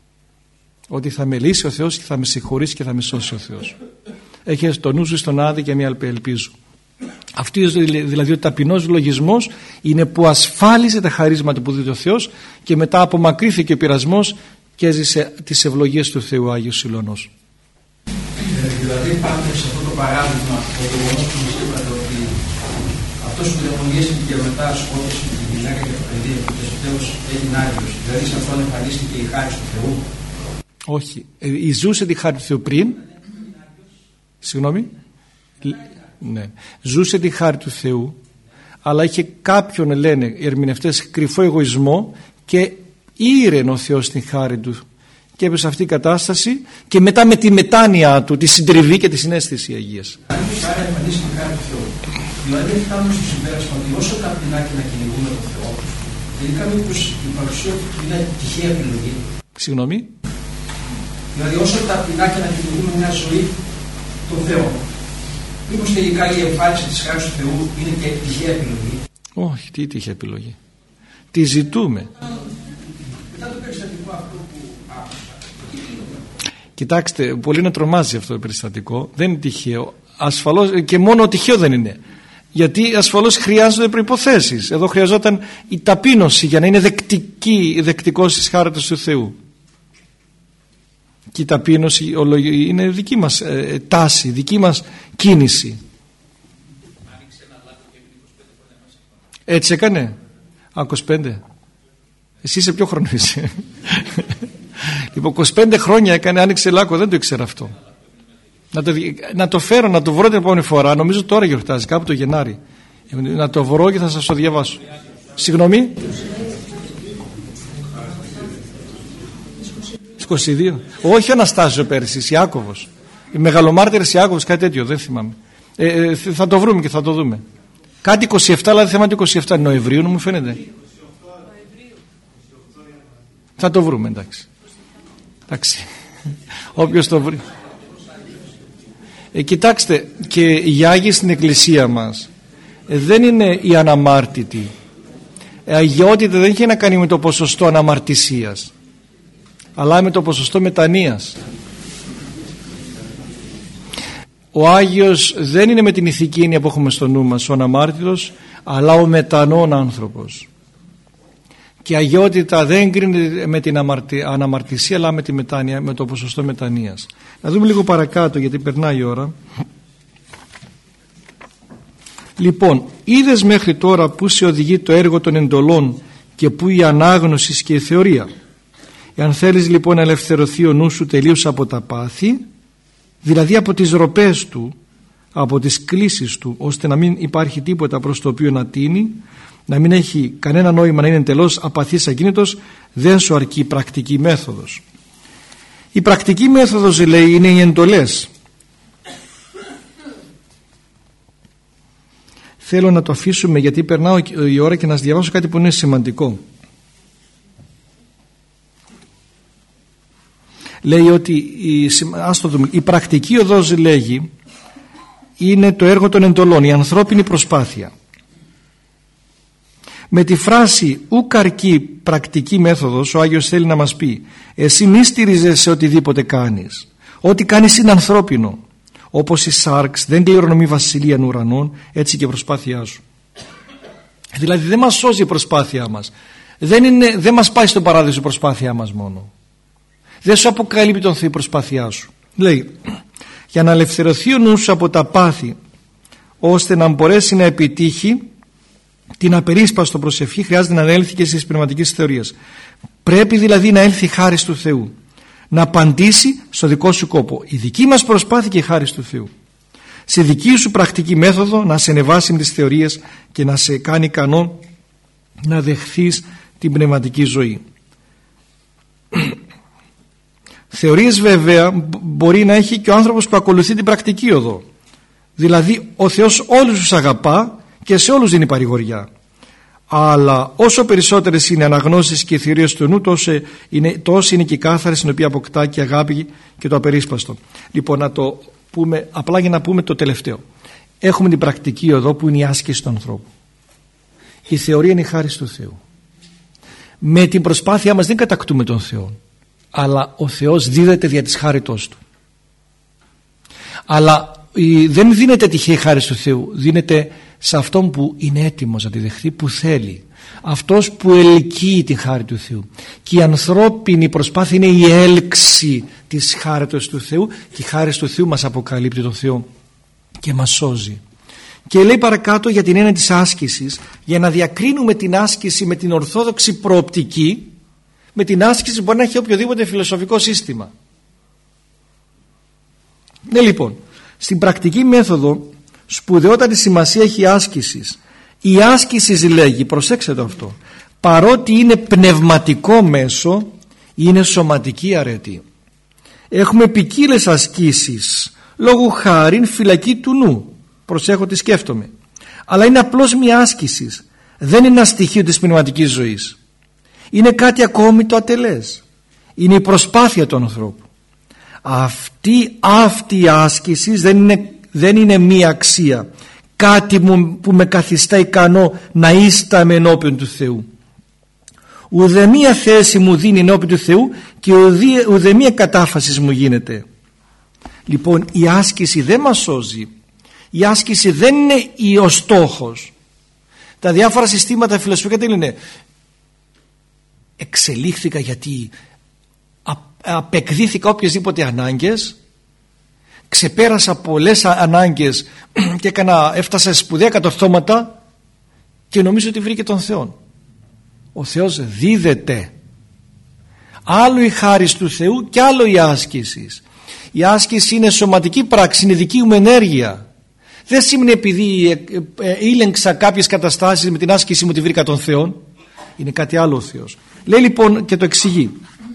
Ότι θα με λύσει ο Θεός και θα με συγχωρήσει και θα με σώσει ο Θεός. Έχει το νου σου στον άδει και μια ελπίζω. Αυτή δηλαδή ο ταπεινός λογισμός είναι που ασφάλισε τα χαρίσματα που δίδει ο Θεός και μετά απομακρύθηκε ο πειρασμός και έζησε τις ευλογίες του Θεού Άγιος Σιλουανός. Ε, δηλαδή πάντα σε αυτό το παράδειγμα το γεγονός που μας είπατε ότι αυτός που δαιμονιέστηκε και μετά σκότωσε τη γυναίκα και το παιδί και στο τέλος έγινε Άγιος, δηλαδή σε αυτόν εμφανίστηκε η χάρη του Θεού? Όχι, ε, ζούσε τη χάρη του Θεού πριν. Συγγνώμη. Ναι. Ζούσε τη χάρη του Θεού, αλλά είχε κάποιον, λένε οι ερμηνευτές, κρυφό εγωισμό και ήρενε ο Θεός την χάρη του και έπεσε σε αυτή η κατάσταση και μετά με τη μετάνοια του, τη συντριβή και τη συναίσθηση Αγίας. Αν άρα εμφανίσει τη χάρη του Θεού, δηλαδή φτάνουμε στο συμπέρασμα ότι όσο ταπεινά και να κυνηγούμε τον Θεό, τελικά μήπως η παρουσία του είναι τυχαία επιλογή? Συγγνώμη. Δηλαδή όσο ταπεινά και να κυνηγούμε μια ζωή τον Θεό, μήπως τελικά η εμφάνιση της χάρης του Θεού είναι και τυχαία επιλογή? Όχι, τι τυχαία επιλογή? Τη ζητούμε. Μετά το περιστατικό αυτό που άκουσα. Κοιτάξτε, πολύ να τρομάζει αυτό το περιστατικό. Δεν είναι τυχαίο. Ασφαλώς, και μόνο τυχαίο δεν είναι. Γιατί ασφαλώς χρειάζονται προϋποθέσεις. Εδώ χρειαζόταν η ταπείνωση για να είναι δεκτική, δεκτικός της χάριτας του Θεού. Και η ταπείνωση είναι δική μας ε, τάση, δική μας κίνηση. Έτσι έκανε? Α, είκοσι πέντε. Εσύ είσαι ποιο χρόνο είσαι? Λοιπόν, είκοσι πέντε χρόνια έκανε, άνοιξε λάκκο, δεν το ήξερα αυτό. Να το, να το φέρω, να το βρω την επόμενη φορά. Νομίζω τώρα γιορτάζει, κάπου το Γενάρη. Να το βρω και θα σας το διαβάσω. Συγγνώμη. είκοσι δύο. Όχι ο Αναστάσιο πέρυσι, Ιάκωβος. Η Μεγαλομάρτυρης Ιάκωβος, κάτι τέτοιο, δεν θυμάμαι. Ε, ε, θα το βρούμε και θα το δούμε. Κάτι είκοσι επτά, αλλά δεν θυμάμαι είκοσι επτά Νοεμβρίου, μου φαίνεται. Θα το βρούμε, εντάξει. Εντάξει. Όποιος το βρει. Ε, κοιτάξτε, και οι Άγιοι στην Εκκλησία μας ε, δεν είναι οι αναμάρτητοι. Η αγιότητα δεν έχει να κάνει με το ποσοστό αναμαρτησίας, αλλά με το ποσοστό μετανοίας. Ο Άγιος δεν είναι με την ηθική έννοια που έχουμε στο νου μας ο αναμάρτητος, αλλά ο μετανών άνθρωπος. Και η αγιότητα δεν κρίνεται με την αναμαρτησία, αλλά με τη μετάνοια, με το ποσοστό μετανοίας. Να δούμε λίγο παρακάτω, γιατί περνάει η ώρα. Λοιπόν, είδες μέχρι τώρα που σε οδηγεί το έργο των εντολών και που η ανάγνωση και η θεωρία. Εάν θέλεις λοιπόν να ελευθερωθεί ο νους σου τελείως από τα πάθη, δηλαδή από τις ροπές του, από τις κλίσεις του, ώστε να μην υπάρχει τίποτα προς το οποίο να τίνει, να μην έχει κανένα νόημα να είναι εντελώς απαθής ακίνητος, δεν σου αρκεί η πρακτική μέθοδος. Η πρακτική μέθοδος, λέει, είναι οι εντολές. Θέλω να το αφήσουμε γιατί περνάω η ώρα και να σας διαβάσω κάτι που είναι σημαντικό. λέει ότι η, ας το δούμε, η πρακτική οδός, λέγει, είναι το έργο των εντολών, η ανθρώπινη προσπάθεια. Με τη φράση ουκ αρκεί πρακτική μέθοδος, ο Άγιος θέλει να μας πει, εσύ μη στηρίζεσαι σε οτιδήποτε κάνεις, ό,τι κάνεις είναι ανθρώπινο, όπως η σάρξ δεν κληρονομεί βασιλείαν ουρανών, έτσι και η προσπάθειά σου. Δηλαδή δεν μας σώζει η προσπάθειά μας, δεν, είναι, δεν μας πάει στον παράδεισο η προσπάθειά μας μόνο, δεν σου αποκαλύπτει τον Θεό η προσπάθειά σου. Λέει, για να ελευθερωθεί ο νους από τα πάθη, ώστε να μπορέσει να επιτύχει την απερίσπαστο προσευχή, χρειάζεται να έλθει και στις πνευματικές θεωρίες. Πρέπει δηλαδή να έλθει η χάρις του Θεού, να απαντήσει στο δικό σου κόπο. Η δική μας προσπάθεια και η χάρις του Θεού. Σε δική σου πρακτική μέθοδο να σε ανεβάσει με τις θεωρίες και να σε κάνει ικανό να δεχθείς την πνευματική ζωή. Θεωρίες βέβαια μπορεί να έχει και ο άνθρωπος που ακολουθεί την πρακτική οδό. Δηλαδή ο Θεός όλους τους αγαπά και σε όλους δίνει παρηγοριά. Αλλά όσο περισσότερες είναι αναγνώσεις και θεωρίες του νου, τόσο είναι, τόσο είναι και η κάθαρη στην οποία αποκτά και αγάπη και το απερίσπαστο. Λοιπόν, να το πούμε, απλά για να πούμε το τελευταίο. Έχουμε την πρακτική οδό που είναι η άσκηση του ανθρώπου. Η θεωρία είναι η χάρις του Θεού. Με την προσπάθειά μας δεν κατακτούμε τον Θεό, αλλά ο Θεός δίδεται δια της χάριτός του. Αλλά η, δεν δίνεται τυχαία η χάρις του Θεού, δίνεται σε αυτόν που είναι έτοιμος να τη δεχθεί, που θέλει, αυτός που ελκύει τη χάρη του Θεού. Και η ανθρώπινη προσπάθεια είναι η έλξη της χάριτος του Θεού, και η χάρις του Θεού μας αποκαλύπτει τον Θεό και μας σώζει. Και λέει παρακάτω για την έννοια της άσκησης, για να διακρίνουμε την άσκηση με την ορθόδοξη προοπτική, με την άσκηση που μπορεί να έχει οποιοδήποτε φιλοσοφικό σύστημα. Ναι, λοιπόν, στην πρακτική μέθοδο σπουδαιότατη σημασία έχει η άσκησης. Η άσκηση, λέγει, προσέξτε το αυτό, παρότι είναι πνευματικό μέσο, είναι σωματική αρετή. Έχουμε ποικίλες ασκήσεις, λόγου χάριν φυλακή του νου, προσέχω τι σκέφτομαι, αλλά είναι απλώς μια άσκηση, δεν είναι ένα στοιχείο της πνευματικής ζωής. Είναι κάτι ακόμη το ατελές, είναι η προσπάθεια του ανθρώπου. Αυτή, αυτή η άσκηση δεν είναι, δεν είναι μία αξία, κάτι που με καθιστά ικανό να ίσταμαι ενώπιον του Θεού. Ουδεμία θέση μου δίνει ενώπιον του Θεού και ουδεμία κατάφαση μου γίνεται. Λοιπόν, η άσκηση δεν μας σώζει, η άσκηση δεν είναι ο στόχος. Τα διάφορα συστήματα φιλοσοφικά τι λένε? Εξελίχθηκα γιατί απεκδίθηκα οποιασδήποτε ανάγκες, ξεπέρασα πολλές ανάγκες και έκανα, έφτασα σε σπουδαία κατορθώματα και νομίζω ότι βρήκε τον Θεό. Ο Θεός δίδεται. Άλλο η χάρις του Θεού και άλλο η άσκηση. Η άσκηση είναι σωματική πράξη, είναι δική μου ενέργεια. Δεν σημαίνει επειδή ήλεγξα κάποιες καταστάσεις με την άσκηση μου ότι βρήκα τον Θεό. Είναι κάτι άλλο ο Θεός. Λέει λοιπόν και το εξηγεί.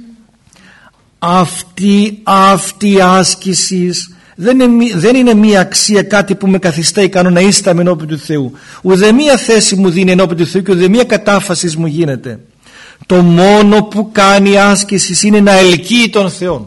Αυτή, αυτή η άσκηση δεν είναι, δεν είναι μία αξία, κάτι που με καθιστά ικανό να ίσταμαι ενώπιον του Θεού. Ουδε μία θέση μου δίνει ενώπιον του Θεού και ουδε μία κατάφαση μου γίνεται. Το μόνο που κάνει η άσκηση είναι να ελκύει τον Θεό.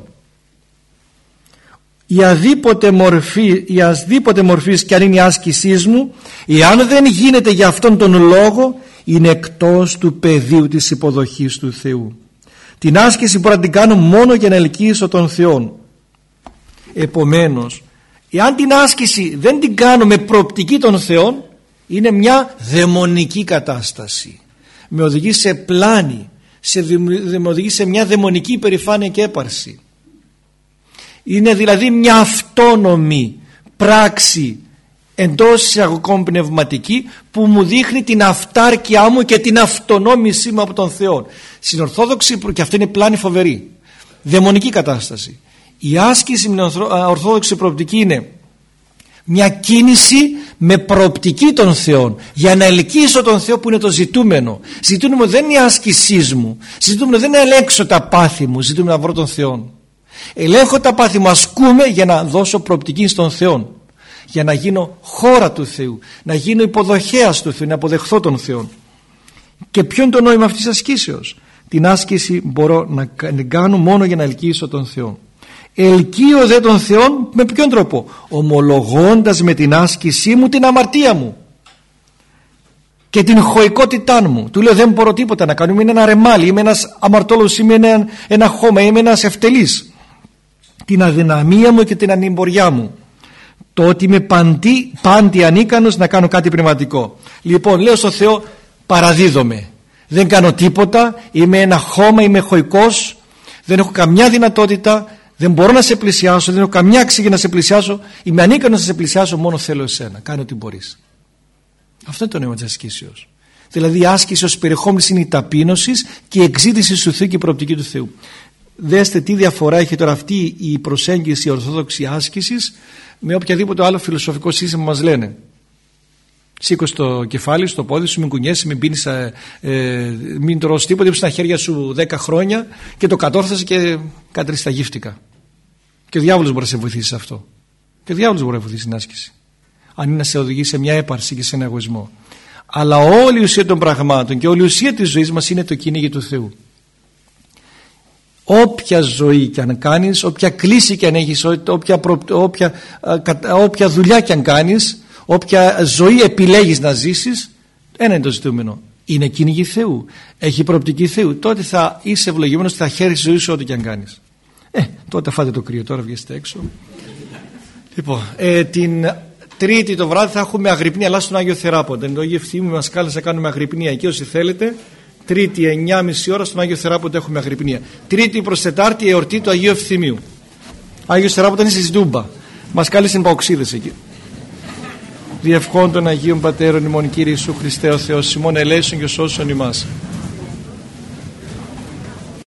Η αδίποτε μορφή, η ασδήποτε μορφής κι αν είναι η άσκησή μου, εάν δεν γίνεται για αυτόν τον λόγο, είναι εκτός του πεδίου της υποδοχής του Θεού. Την άσκηση μπορώ να την κάνω μόνο για να ελκύσω τον Θεό. Επομένως, εάν την άσκηση δεν την κάνω με προοπτική των Θεών, είναι μια δαιμονική κατάσταση. Με οδηγεί σε πλάνη, σε, με οδηγεί σε μια δαιμονική υπερηφάνεια και έπαρση. Είναι δηλαδή μια αυτόνομη πράξη εντός εισαγωγικών πνευματική που μου δείχνει την αυτάρκειά μου και την αυτονόμησή μου από τον Θεό. Στην Ορθόδοξη, και αυτό είναι πλάνη φοβερή, δαιμονική κατάσταση. Η άσκηση με την Ορθόδοξη προοπτική είναι μια κίνηση με προοπτική των Θεών, για να ελκύσω τον Θεό που είναι το ζητούμενο. Ζητούμενο δεν είναι η άσκησή μου, ζητούμενο δεν είναι να ελέγξω τα πάθη μου, ζητούμενο να βρω τον Θεό. Ελέγχω τα πάθη μου, ασκούμε για να δώσω προοπτική στον Θεό, για να γίνω χώρα του Θεού, να γίνω υποδοχέας του Θεού, να αποδεχθώ τον Θεό. Και ποιο είναι το νόημα αυτής της ασκήσεως? την άσκηση μπορώ να την κάνω μόνο για να ελκύσω τον Θεό. Ελκύω δε τον Θεό με ποιον τρόπο? Ομολογώντας με την άσκησή μου την αμαρτία μου και την χωικότητά μου. Του λέω δεν μπορώ τίποτα να κάνω, είμαι ένα ρεμάλι, είμαι ένας αμαρτώλος, είμαι ένα, ένα χώμα, είμαι ένας ευτελής. Την αδυναμία μου και την ανημποριά μου, το ότι είμαι πάντη, πάντη ανίκανος να κάνω κάτι πνευματικό. Λοιπόν, λέω στο Θεό, παραδίδομαι, δεν κάνω τίποτα, είμαι ένα χώμα, είμαι χωικός, δεν έχω καμιά δυνατότητα, δεν μπορώ να σε πλησιάσω, δεν έχω καμιά αξία για να σε πλησιάσω, είμαι ανίκανος να σε πλησιάσω, μόνο θέλω εσένα, κάνε ό,τι μπορείς. Αυτό είναι το νόημα της ασκήσεως. Δηλαδή η άσκηση ως περιεχόμενη είναι η ταπείνωση και η εξήτηση του Θεού και η προοπτική του Θεού. Δέστε τι διαφορά έχει τώρα αυτή η προσέγγιση, η ορθόδοξη άσκησης με οποιαδήποτε άλλο φιλοσοφικό σύστημα μας λένε. Σήκω στο κεφάλι, στο πόδι σου, μην κουνιέσαι, μην πίνεις, ε, ε, μην τρως τίποτα, ήρθες στα χέρια σου δέκα χρόνια και το κατόρθωσε και κατρισταγύφτηκα. Και ο διάβολος μπορεί να σε βοηθήσει σε αυτό. Και ο διάβολος μπορεί να βοηθήσει στην άσκηση. Αν είναι να σε οδηγήσει σε μια έπαρση και σε ένα εγωισμό. Αλλά όλη η ουσία των πραγμάτων και όλη η ουσία της ζωής μας είναι το κυνήγι του Θεού. Όποια ζωή και αν κάνεις, όποια κλίση και αν έχεις, όποια, προ, όποια, όποια δουλειά και αν κάνεις, όποια ζωή επιλέγεις να ζήσεις, ένα είναι το ζητούμενο. Είναι κυνηγή Θεού, έχει προοπτική Θεού. Τότε θα είσαι ευλογημένος, θα χαίρεις τη ζωή σου ό,τι και αν κάνεις. Ε, τότε φάτε το κρύο, τώρα βγαίνετε έξω. Λοιπόν, ε, την Τρίτη το βράδυ θα έχουμε αγρυπνία, αλλά στον Άγιο Θεράποντα. Το Άγιο Ευθύμιο μας κάλεσε να κάνουμε αγρυπνία εκεί όσοι θέλετε. Τρίτη εννιά και μισή ώρα στον Άγιο Θεράποντα έχουμε αγρυπνία. Τρίτη προς Τετάρτη εορτή του Αγίου Ευθυμίου. Άγιος Θεράποντα είναι στη Ντούμπα. Μας κάλεσαν παοξίδες εκεί. Διευχών των Αγίων Πατέρων ημών Κύριε Ιησού Χριστέ ο Θεός ημών ελέησον και σώσον ημάς.